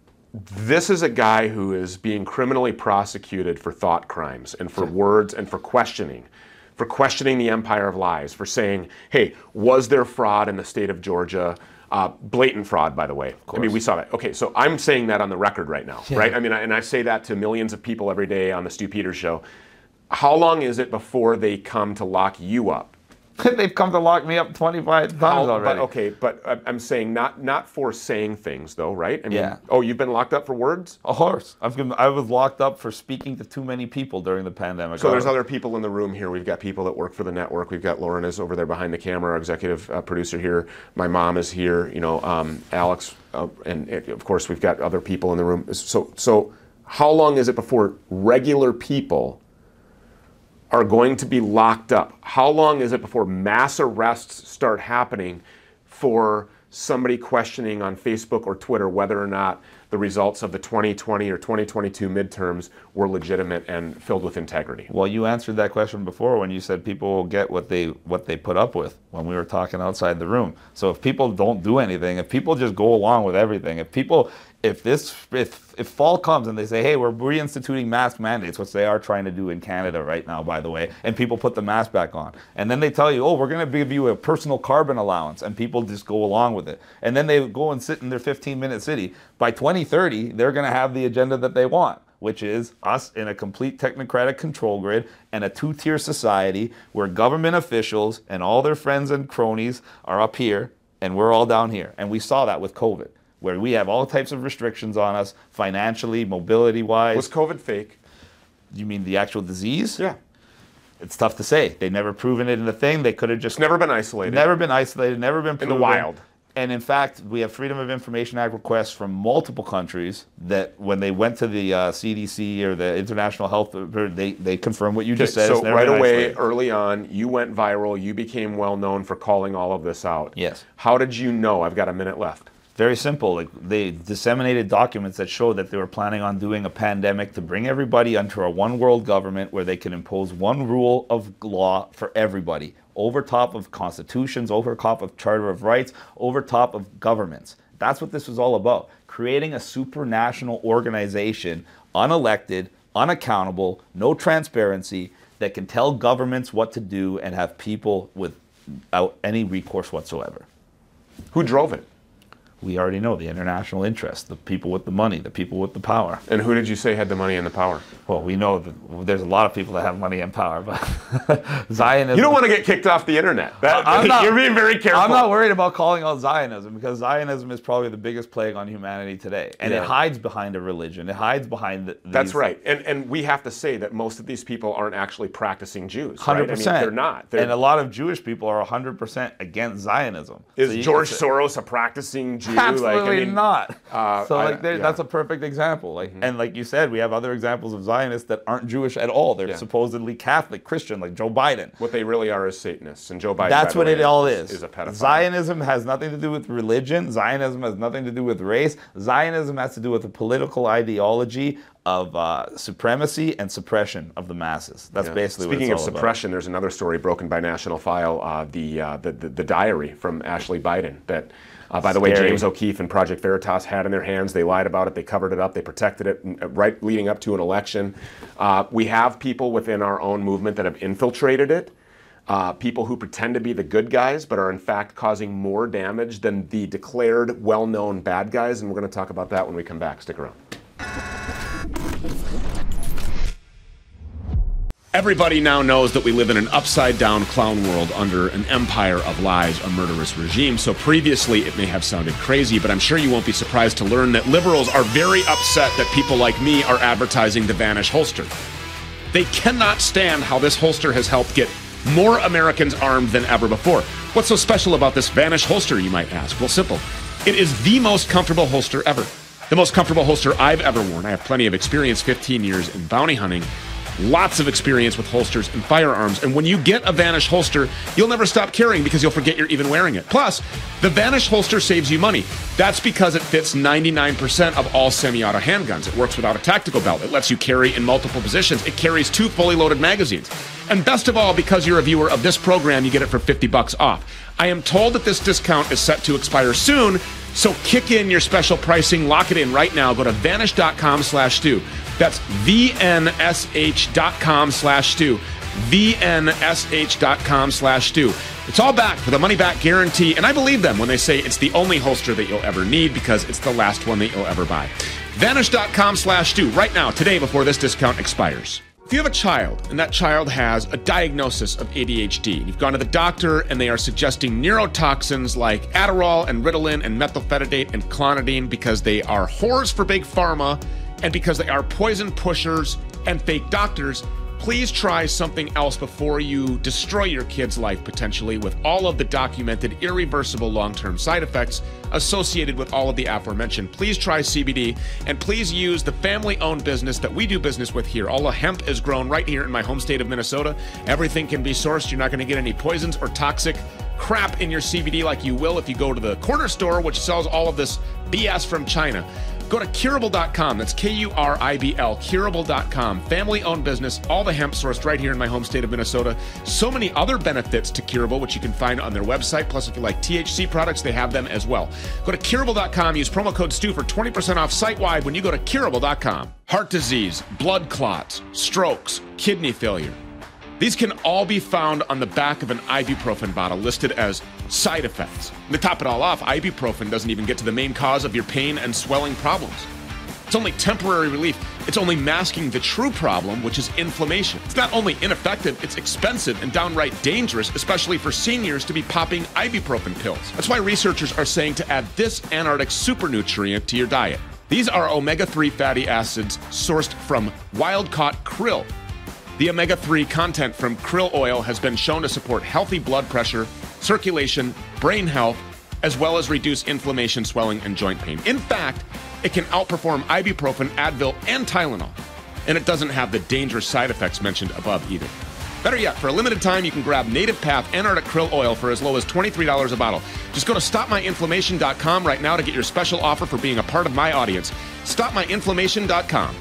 This is a guy who is being criminally prosecuted for thought crimes and for words and for questioning. for questioning the empire of lies, for saying, hey, was there fraud in the state of Georgia? Uh, blatant fraud, by the way. I mean, we saw that. Okay, so I'm saying that on the record right now, yeah. right? I mean, I, and I say that to millions of people every day on the Stu Peters Show. How long is it before they come to lock you up? They've come to lock me up twenty-five times How, already. But, okay, but I'm saying not not for saying things, though, right? I mean, yeah. Oh, you've been locked up for words? Of course. I've been, I was locked up for speaking to too many people during the pandemic. So there's other people in the room here. We've got people that work for the network. We've got Lauren is over there behind the camera, our executive uh, producer here. My mom is here. You know, um, Alex, uh, and, and of course we've got other people in the room. So, so how long is it before regular people are going to be locked up? How long is it before mass arrests start happening for somebody questioning on Facebook or Twitter whether or not the results of the twenty twenty or twenty twenty-two midterms were legitimate and filled with integrity? Well, you answered that question before when you said people will get what they what they put up with when we were talking outside the room. So if people don't do anything, if people just go along with everything, if people if this if if fall comes and they say, hey, we're reinstituting mask mandates, which they are trying to do in Canada right now, by the way, and people put the mask back on, and then they tell you, oh, we're going to give you a personal carbon allowance, and people just go along with it, and then they go and sit in their fifteen minute city. By twenty thirty, they're going to have the agenda that they want, which is us in a complete technocratic control grid and a two-tier society where government officials and all their friends and cronies are up here and we're all down here. And we saw that with COVID, where we have all types of restrictions on us, financially, mobility-wise. Was COVID fake? You mean the actual disease? Yeah. It's tough to say. They've never proven it in the thing. They could have just... It's never been isolated. Never been isolated, never been proven. In the wild. And in fact, we have Freedom of Information Act requests from multiple countries that when they went to the uh, C D C or the International Health, they, they confirmed what you just okay, said. So right away, isolated. Early on, you went viral. You became well known for calling all of this out. Yes. How did you know? I've got a minute left. Very simple. Like, they disseminated documents that showed that they were planning on doing a pandemic to bring everybody under a one world government where they can impose one rule of law for everybody, over top of constitutions, over top of Charter of Rights, over top of governments. That's what this was all about. Creating a supranational organization, unelected, unaccountable, no transparency, that can tell governments what to do and have people without any recourse whatsoever. Who drove it? We already know the international interest, the people with the money, the people with the power. And who did you say had the money and the power? Well, we know that there's a lot of people that have money and power, but Zionism... You don't want to get kicked off the internet. That, I'm not, you're being very careful. I'm not worried about calling out Zionism, because Zionism is probably the biggest plague on humanity today. And yeah. It hides behind a religion. It hides behind... The, these... That's right. And and we have to say that most of these people aren't actually practicing Jews, one hundred percent. Right? I mean, they're not. They're... And a lot of Jewish people are one hundred percent against Zionism. Is so George Soros a practicing Jew? Absolutely like, I mean, not. Uh, so like, I, yeah. that's a perfect example. Like, mm-hmm. And like you said, we have other examples of Zionists that aren't Jewish at all. They're yeah. supposedly Catholic, Christian, like Joe Biden. What they really are is Satanists, and Joe Biden. That's what way, it all is. Is a pedophile. Zionism has nothing to do with religion. Zionism has nothing to do with race. Zionism has to do with a political ideology of uh, supremacy and suppression of the masses. That's yeah. basically Speaking what it's all of suppression, about. There's another story broken by National File, uh, the, uh, the, the the diary from Ashley Biden that, uh, by the Scary. way, James O'Keefe and Project Veritas had in their hands. They lied about it. They covered it up. They protected it right leading up to an election. Uh, we have people within our own movement that have infiltrated it. Uh, people who pretend to be the good guys but are in fact causing more damage than the declared well-known bad guys, and we're going to talk about that when we come back. Stick around. Everybody now knows that we live in an upside-down clown world under an empire of lies, a murderous regime. So previously it may have sounded crazy, but I'm sure you won't be surprised to learn that liberals are very upset that people like me are advertising the Vanish holster. They cannot stand how this holster has helped get more Americans armed than ever before. What's so special about this Vanish holster, you might ask? Well, simple. It is the most comfortable holster ever. The most comfortable holster I've ever worn. I have plenty of experience, fifteen years in bounty hunting. Lots of experience with holsters and firearms. And when you get a Vanish holster, you'll never stop carrying because you'll forget you're even wearing it. Plus, the Vanish holster saves you money. That's because it fits ninety-nine percent of all semi-auto handguns. It works without a tactical belt. It lets you carry in multiple positions. It carries two fully loaded magazines. And best of all, because you're a viewer of this program, you get it for fifty bucks off. I am told that this discount is set to expire soon, so kick in your special pricing. Lock it in right now. Go to vanish dot com slash Stu. That's V N S H dot com slash Stu. V N S H dot com slash Stu. It's all back with a money-back guarantee, and I believe them when they say it's the only holster that you'll ever need because it's the last one that you'll ever buy. Vanish dot com slash Stu right now, today, before this discount expires. If you have a child and that child has a diagnosis of A D H D, you've gone to the doctor and they are suggesting neurotoxins like Adderall and Ritalin and methylphenidate and clonidine because they are whores for big pharma and because they are poison pushers and fake doctors, please try something else before you destroy your kid's life potentially with all of the documented irreversible long-term side effects associated with all of the aforementioned. Please try C B D, and please use the family-owned business that we do business with here. All the hemp is grown right here in my home state of Minnesota. Everything can be sourced. You're not going to get any poisons or toxic crap in your C B D like you will if you go to the corner store, which sells all of this B S from China. Go to curable dot com. That's K U R I B L, curable dot com. Family-owned business, all the hemp sourced right here in my home state of Minnesota. So many other benefits to Curable, which you can find on their website. Plus, if you like T H C products, they have them as well. Go to curable dot com. Use promo code Stu for twenty percent off site-wide when you go to curable dot com. Heart disease, blood clots, strokes, kidney failure. These can all be found on the back of an ibuprofen bottle listed as side effects. And to top it all off, ibuprofen doesn't even get to the main cause of your pain and swelling problems. It's only temporary relief. It's only masking the true problem, which is inflammation. It's not only ineffective, it's expensive and downright dangerous, especially for seniors to be popping ibuprofen pills. That's why researchers are saying to add this Antarctic super nutrient to your diet. These are omega three fatty acids sourced from wild-caught krill. The omega three content from krill oil has been shown to support healthy blood pressure, circulation, brain health, as well as reduce inflammation, swelling, and joint pain. In fact, it can outperform ibuprofen, Advil, and Tylenol. And it doesn't have the dangerous side effects mentioned above either. Better yet, for a limited time, you can grab Native Path Antarctic Krill Oil for as low as twenty-three dollars a bottle. Just go to stop my inflammation dot com right now to get your special offer for being a part of my audience. stop my inflammation dot com.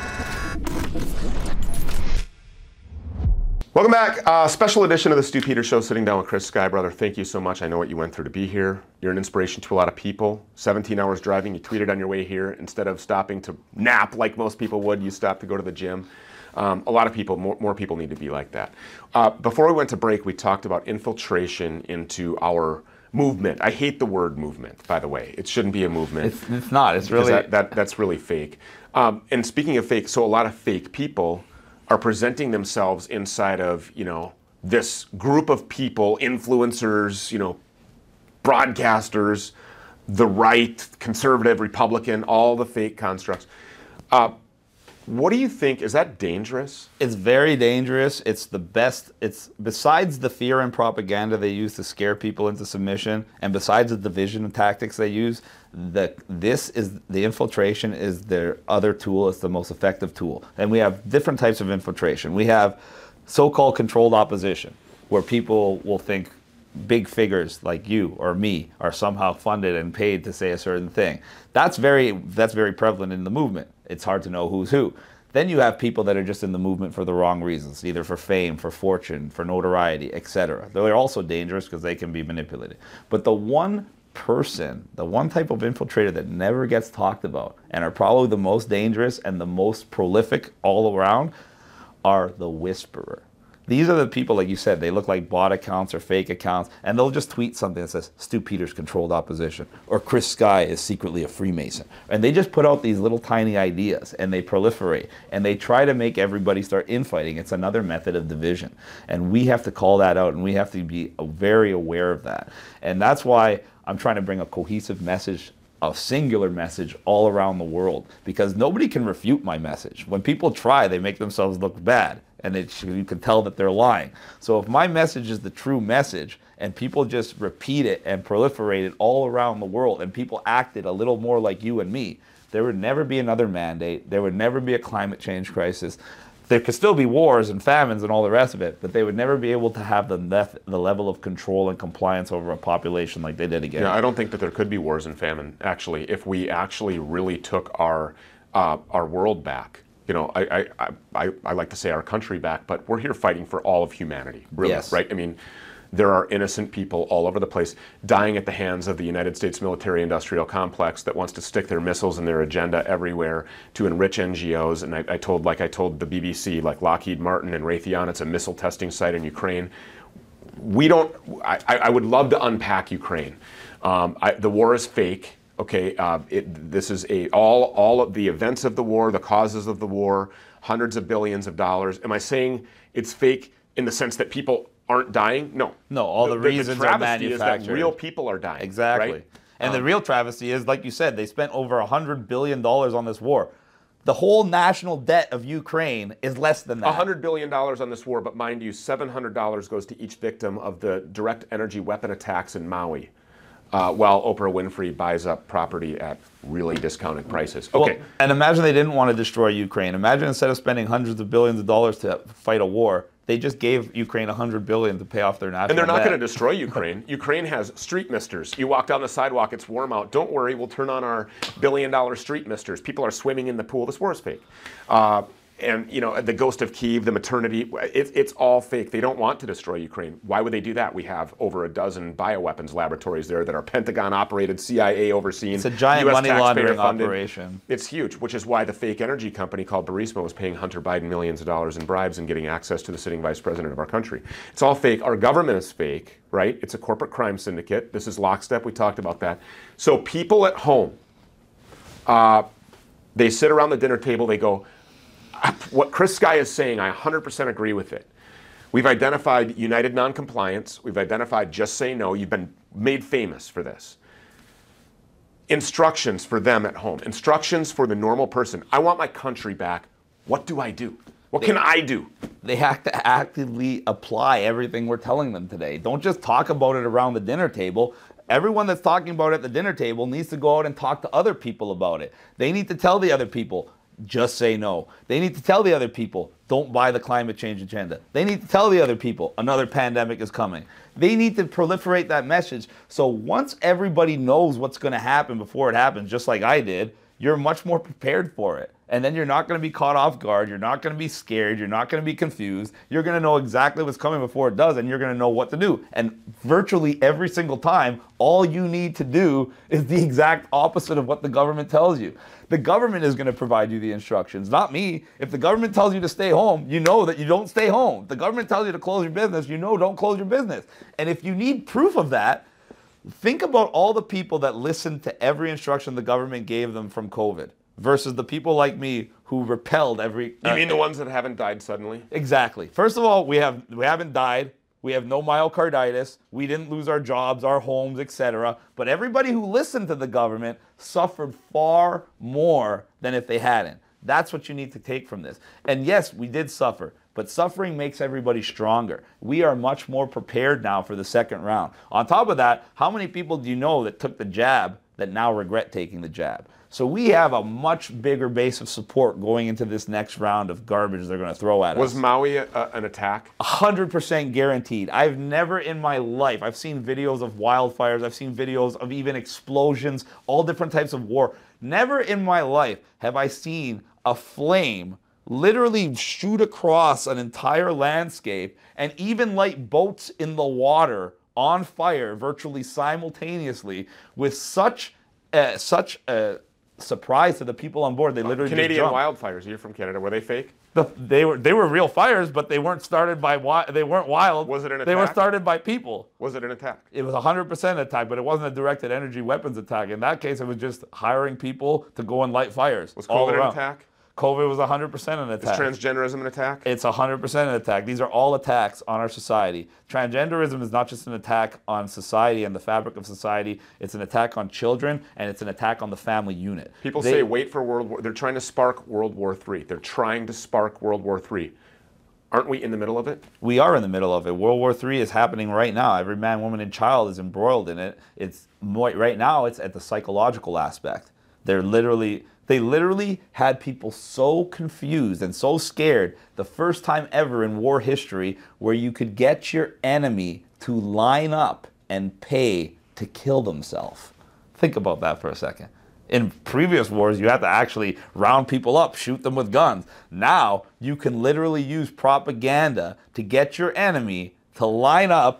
Welcome back. Uh, special edition of the Stu Peters Show, sitting down with Chris Skybrother. Thank you so much. I know what you went through to be here. You're an inspiration to a lot of people. seventeen hours driving, you tweeted on your way here. Instead of stopping to nap like most people would, you stopped to go to the gym. Um, a lot of people, more, more people need to be like that. Uh, before we went to break, we talked about infiltration into our movement. I hate the word movement, by the way. It shouldn't be a movement. It's, it's not. It's really... That, that, that's really fake. Um, and speaking of fake, so a lot of fake people are presenting themselves inside of, you know, this group of people, influencers, you know, broadcasters, the right, conservative, Republican, all the fake constructs. Uh, what do you think? Is that dangerous? It's very dangerous. It's the best. It's besides the fear and propaganda they use to scare people into submission, and besides the division tactics they use, the this is the infiltration is their other tool. It's the most effective tool. And we have different types of infiltration. We have so-called controlled opposition, where people will think big figures like you or me are somehow funded and paid to say a certain thing. That's very that's very prevalent in the movement. It's hard to know who's who. Then you have people that are just in the movement for the wrong reasons, either for fame, for fortune, for notoriety, et cetera. They're also dangerous because they can be manipulated. But the one person, the one type of infiltrator that never gets talked about and are probably the most dangerous and the most prolific all around are the whisperer. These are the people, like you said, they look like bot accounts or fake accounts, and they'll just tweet something that says, Stu Peters controlled opposition, or Chris Sky is secretly a Freemason. And they just put out these little tiny ideas, and they proliferate, and they try to make everybody start infighting. It's another method of division. And we have to call that out, and we have to be very aware of that. And that's why I'm trying to bring a cohesive message, a singular message all around the world, because nobody can refute my message. When people try, they make themselves look bad. And it, you can tell that they're lying. So if my message is the true message, and people just repeat it and proliferate it all around the world, and people acted a little more like you and me, there would never be another mandate. There would never be a climate change crisis. There could still be wars and famines and all the rest of it, but they would never be able to have the, the level of control and compliance over a population like they did again. Yeah, I don't think that there could be wars and famine, actually, if we actually really took our, uh, our world back. You know, I, I, I, I like to say our country back, but we're here fighting for all of humanity, really, yes. right? I mean, there are innocent people all over the place dying at the hands of the United States military-industrial complex that wants to stick their missiles and their agenda everywhere to enrich N G Os. And I, I told, like I told the B B C, like Lockheed Martin and Raytheon, it's a missile testing site in Ukraine. We don't, I, I would love to unpack Ukraine. Um, I, the war is fake. Okay, uh, it, this is a all all of the events of the war, the causes of the war, hundreds of billions of dollars. Am I saying it's fake in the sense that people aren't dying? No. No, all the, the reasons the are manufactured. Is that real people are dying. Exactly. Right? And um, the real travesty is, like you said, they spent over one hundred billion dollars on this war. The whole national debt of Ukraine is less than that. one hundred billion dollars on this war, but mind you, seven hundred dollars goes to each victim of the direct energy weapon attacks in Maui. Uh, while Oprah Winfrey buys up property at really discounted prices. Okay. Well, and imagine they didn't want to destroy Ukraine. Imagine instead of spending hundreds of billions of dollars to fight a war, they just gave Ukraine one hundred billion dollars to pay off their national debt. And they're not going to destroy Ukraine. Ukraine has street misters. You walk down the sidewalk, it's warm out. Don't worry, we'll turn on our billion dollar street misters. People are swimming in the pool. This war is fake. Uh, And, you know, the ghost of Kyiv, the maternity, it, it's all fake. They don't want to destroy Ukraine. Why would they do that? We have over a dozen bioweapons laboratories there that are Pentagon-operated, C I A overseen. It's a giant U S money laundering funded. operation. It's huge, which is why the fake energy company called Burisma was paying Hunter Biden millions of dollars in bribes and getting access to the sitting vice president of our country. It's all fake. Our government is fake, right? It's a corporate crime syndicate. This is lockstep. We talked about that. So people at home, uh, they sit around the dinner table, they go, what Chris Sky is saying, I one hundred percent agree with it. We've identified United Noncompliance. We've identified Just Say No. You've been made famous for this. Instructions for them at home. Instructions for the normal person. I want my country back. What do I do? What can I do? They have to actively apply everything we're telling them today. Don't just talk about it around the dinner table. Everyone that's talking about it at the dinner table needs to go out and talk to other people about it. They need to tell the other people, just say no. They need to tell the other people, don't buy the climate change agenda. They need to tell the other people, another pandemic is coming. They need to proliferate that message. So once everybody knows what's going to happen before it happens, just like I did, you're much more prepared for it. And then you're not going to be caught off guard. You're not going to be scared. You're not going to be confused. You're going to know exactly what's coming before it does, and you're going to know what to do. And virtually every single time, all you need to do is the exact opposite of what the government tells you. The government is going to provide you the instructions, not me. If the government tells you to stay home, you know that you don't stay home. If the government tells you to close your business, you know don't close your business. And if you need proof of that, think about all the people that listened to every instruction the government gave them from COVID versus the people like me who repelled every... You mean uh, the ones that haven't died suddenly? Exactly. First of all, we have we haven't died. We have no myocarditis. We didn't lose our jobs, our homes, et cetera. But everybody who listened to the government suffered far more than if they hadn't. That's what you need to take from this. And yes, we did suffer, but suffering makes everybody stronger. We are much more prepared now for the second round. On top of that, how many people do you know that took the jab that now regret taking the jab? So we have a much bigger base of support going into this next round of garbage they're going to throw at us. Was Maui a, a, an attack? one hundred percent guaranteed. I've never in my life, I've seen videos of wildfires, I've seen videos of even explosions, all different types of war. Never in my life have I seen a flame literally shoot across an entire landscape and even light boats in the water on fire virtually simultaneously with such uh, such a surprise to the people on board. They literally Canadian just wildfires. You're from Canada. Were they fake? The, they were they were real fires, but they weren't started by they weren't wild. Was it an attack? They were started by people. Was it an attack? It was one hundred percent an attack, but it wasn't a directed energy weapons attack. In that case, it was just hiring people to go and light fires. Was all COVID around. an attack? COVID was one hundred percent an attack. Is transgenderism an attack? It's one hundred percent an attack. These are all attacks on our society. Transgenderism is not just an attack on society and the fabric of society. It's an attack on children, and it's an attack on the family unit. People they, say wait for World War. They're trying to spark World War Three. They're trying to spark World War Three. Aren't we in the middle of it? We are in the middle of it. World War Three is happening right now. Every man, woman, and child is embroiled in it. It's right now. It's at the psychological aspect. They're literally. They literally had people so confused and so scared the first time ever in war history where you could get your enemy to line up and pay to kill themselves. Think about that for a second. In previous wars, you had to actually round people up, shoot them with guns. Now, you can literally use propaganda to get your enemy to line up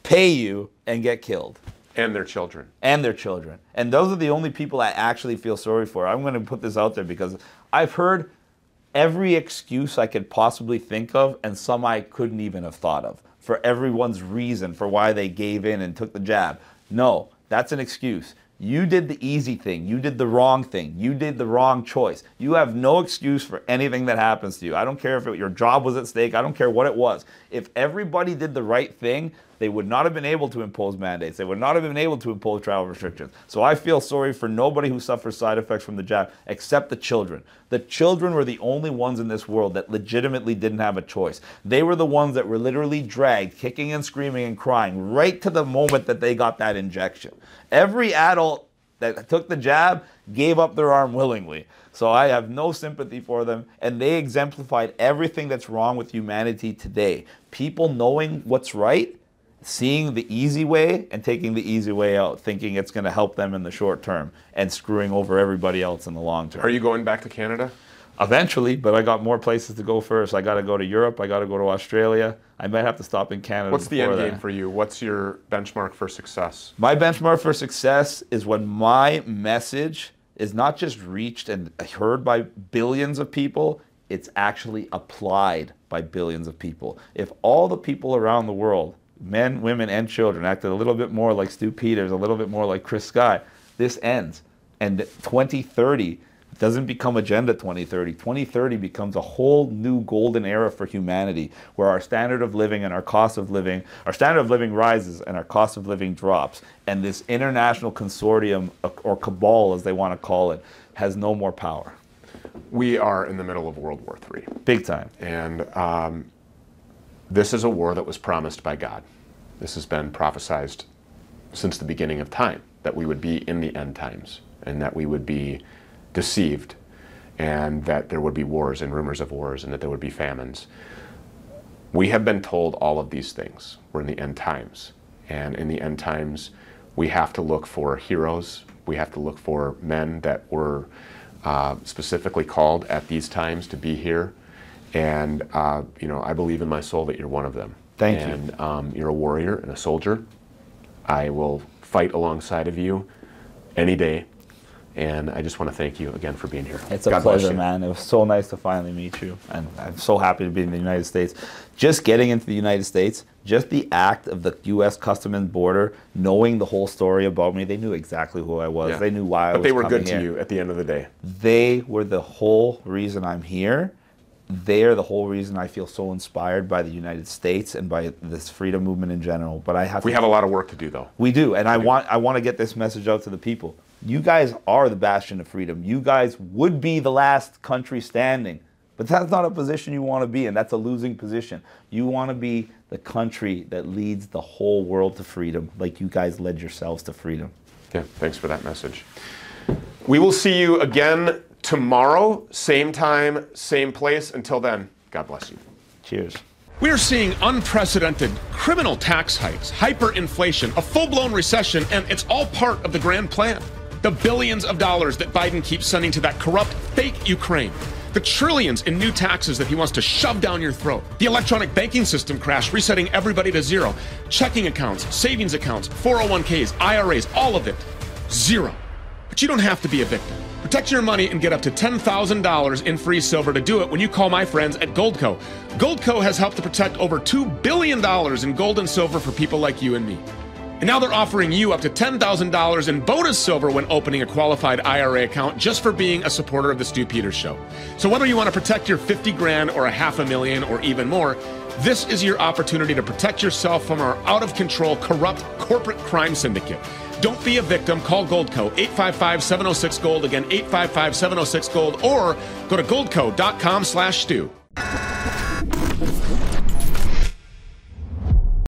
pay you, and get killed. And their children. And their children. And those are the only people I actually feel sorry for. I'm going to put this out there because I've heard every excuse I could possibly think of, and some I couldn't even have thought of, for everyone's reason for why they gave in and took the jab. No, that's an excuse. You did the easy thing. You did the wrong thing. You did the wrong choice. You have no excuse for anything that happens to you. I don't care if it, your job was at stake. I don't care what it was. If everybody did the right thing, they would not have been able to impose mandates. They would not have been able to impose travel restrictions. So I feel sorry for nobody who suffers side effects from the jab except the children. The children were the only ones in this world that legitimately didn't have a choice. They were the ones that were literally dragged, kicking and screaming and crying right to the moment that they got that injection. Every adult that took the jab gave up their arm willingly. So I have no sympathy for them, and they exemplified everything that's wrong with humanity today. People knowing what's right, seeing the easy way and taking the easy way out, thinking it's going to help them in the short term and screwing over everybody else in the long term. Are you going back to Canada? Eventually, but I got more places to go first. I got to go to Europe. I got to go to Australia. I might have to stop in Canada. What's the end that. game for you? What's your benchmark for success? My benchmark for success is when my message is not just reached and heard by billions of people, it's actually applied by billions of people. If all the people around the world, men, women, and children, acted a little bit more like Stu Peters, a little bit more like Chris Sky, this ends. And twenty thirty doesn't become Agenda twenty thirty. twenty thirty becomes a whole new golden era for humanity, where our standard of living and our cost of living, our standard of living rises and our cost of living drops. And this international consortium, or cabal as they want to call it, has no more power. We are in the middle of World War Three. Big time. And um, this is a war that was promised by God. This has been prophesized since the beginning of time, that we would be in the end times and that we would be deceived and that there would be wars and rumors of wars and that there would be famines. We have been told all of these things. We're in the end times. And in the end times, we have to look for heroes. We have to look for men that were uh, specifically called at these times to be here. And, uh, you know, I believe in my soul that you're one of them. Thank you. And um, you're a warrior and a soldier. I will fight alongside of you any day. And I just want to thank you again for being here. It's a God bless pleasure, you. man. It was so nice to finally meet you. And I'm so happy to be in the United States. Just getting into the United States, just the act of the U S Customs and Border, knowing the whole story about me, they knew exactly who I was. Yeah. They knew why I but was they were coming good to here. you at the end of the day. They were the whole reason I'm here. They're the whole reason I feel so inspired by the United States and by this freedom movement in general. But I have We to, have a lot of work to do, though. We do, and I want I want to get this message out to the people. You guys are the bastion of freedom. You guys would be the last country standing. But that's not a position you want to be in. That's a losing position. You want to be the country that leads the whole world to freedom, like you guys led yourselves to freedom. Yeah, thanks for that message. We will see you again tomorrow, same time, same place. Until then, God bless you. Cheers. We are seeing unprecedented criminal tax hikes, hyperinflation, a full-blown recession, and it's all part of the grand plan. The billions of dollars that Biden keeps sending to that corrupt, fake Ukraine. The trillions in new taxes that he wants to shove down your throat. The electronic banking system crash, resetting everybody to zero. Checking accounts, savings accounts, four oh one Ks, I R As, all of it, zero. But you don't have to be a victim. Protect your money and get up to ten thousand dollars in free silver to do it when you call my friends at Goldco. Goldco has helped to protect over two billion dollars in gold and silver for people like you and me. And now they're offering you up to ten thousand dollars in bonus silver when opening a qualified I R A account just for being a supporter of the Stu Peters Show. So whether you want to protect your fifty grand or a half a million or even more, this is your opportunity to protect yourself from our out-of-control, corrupt corporate crime syndicate. Don't be a victim. Call Goldco, eight five five, seven oh six, GOLD. Again, eight five five, seven oh six, GOLD. Or go to goldco dot com slash Stu.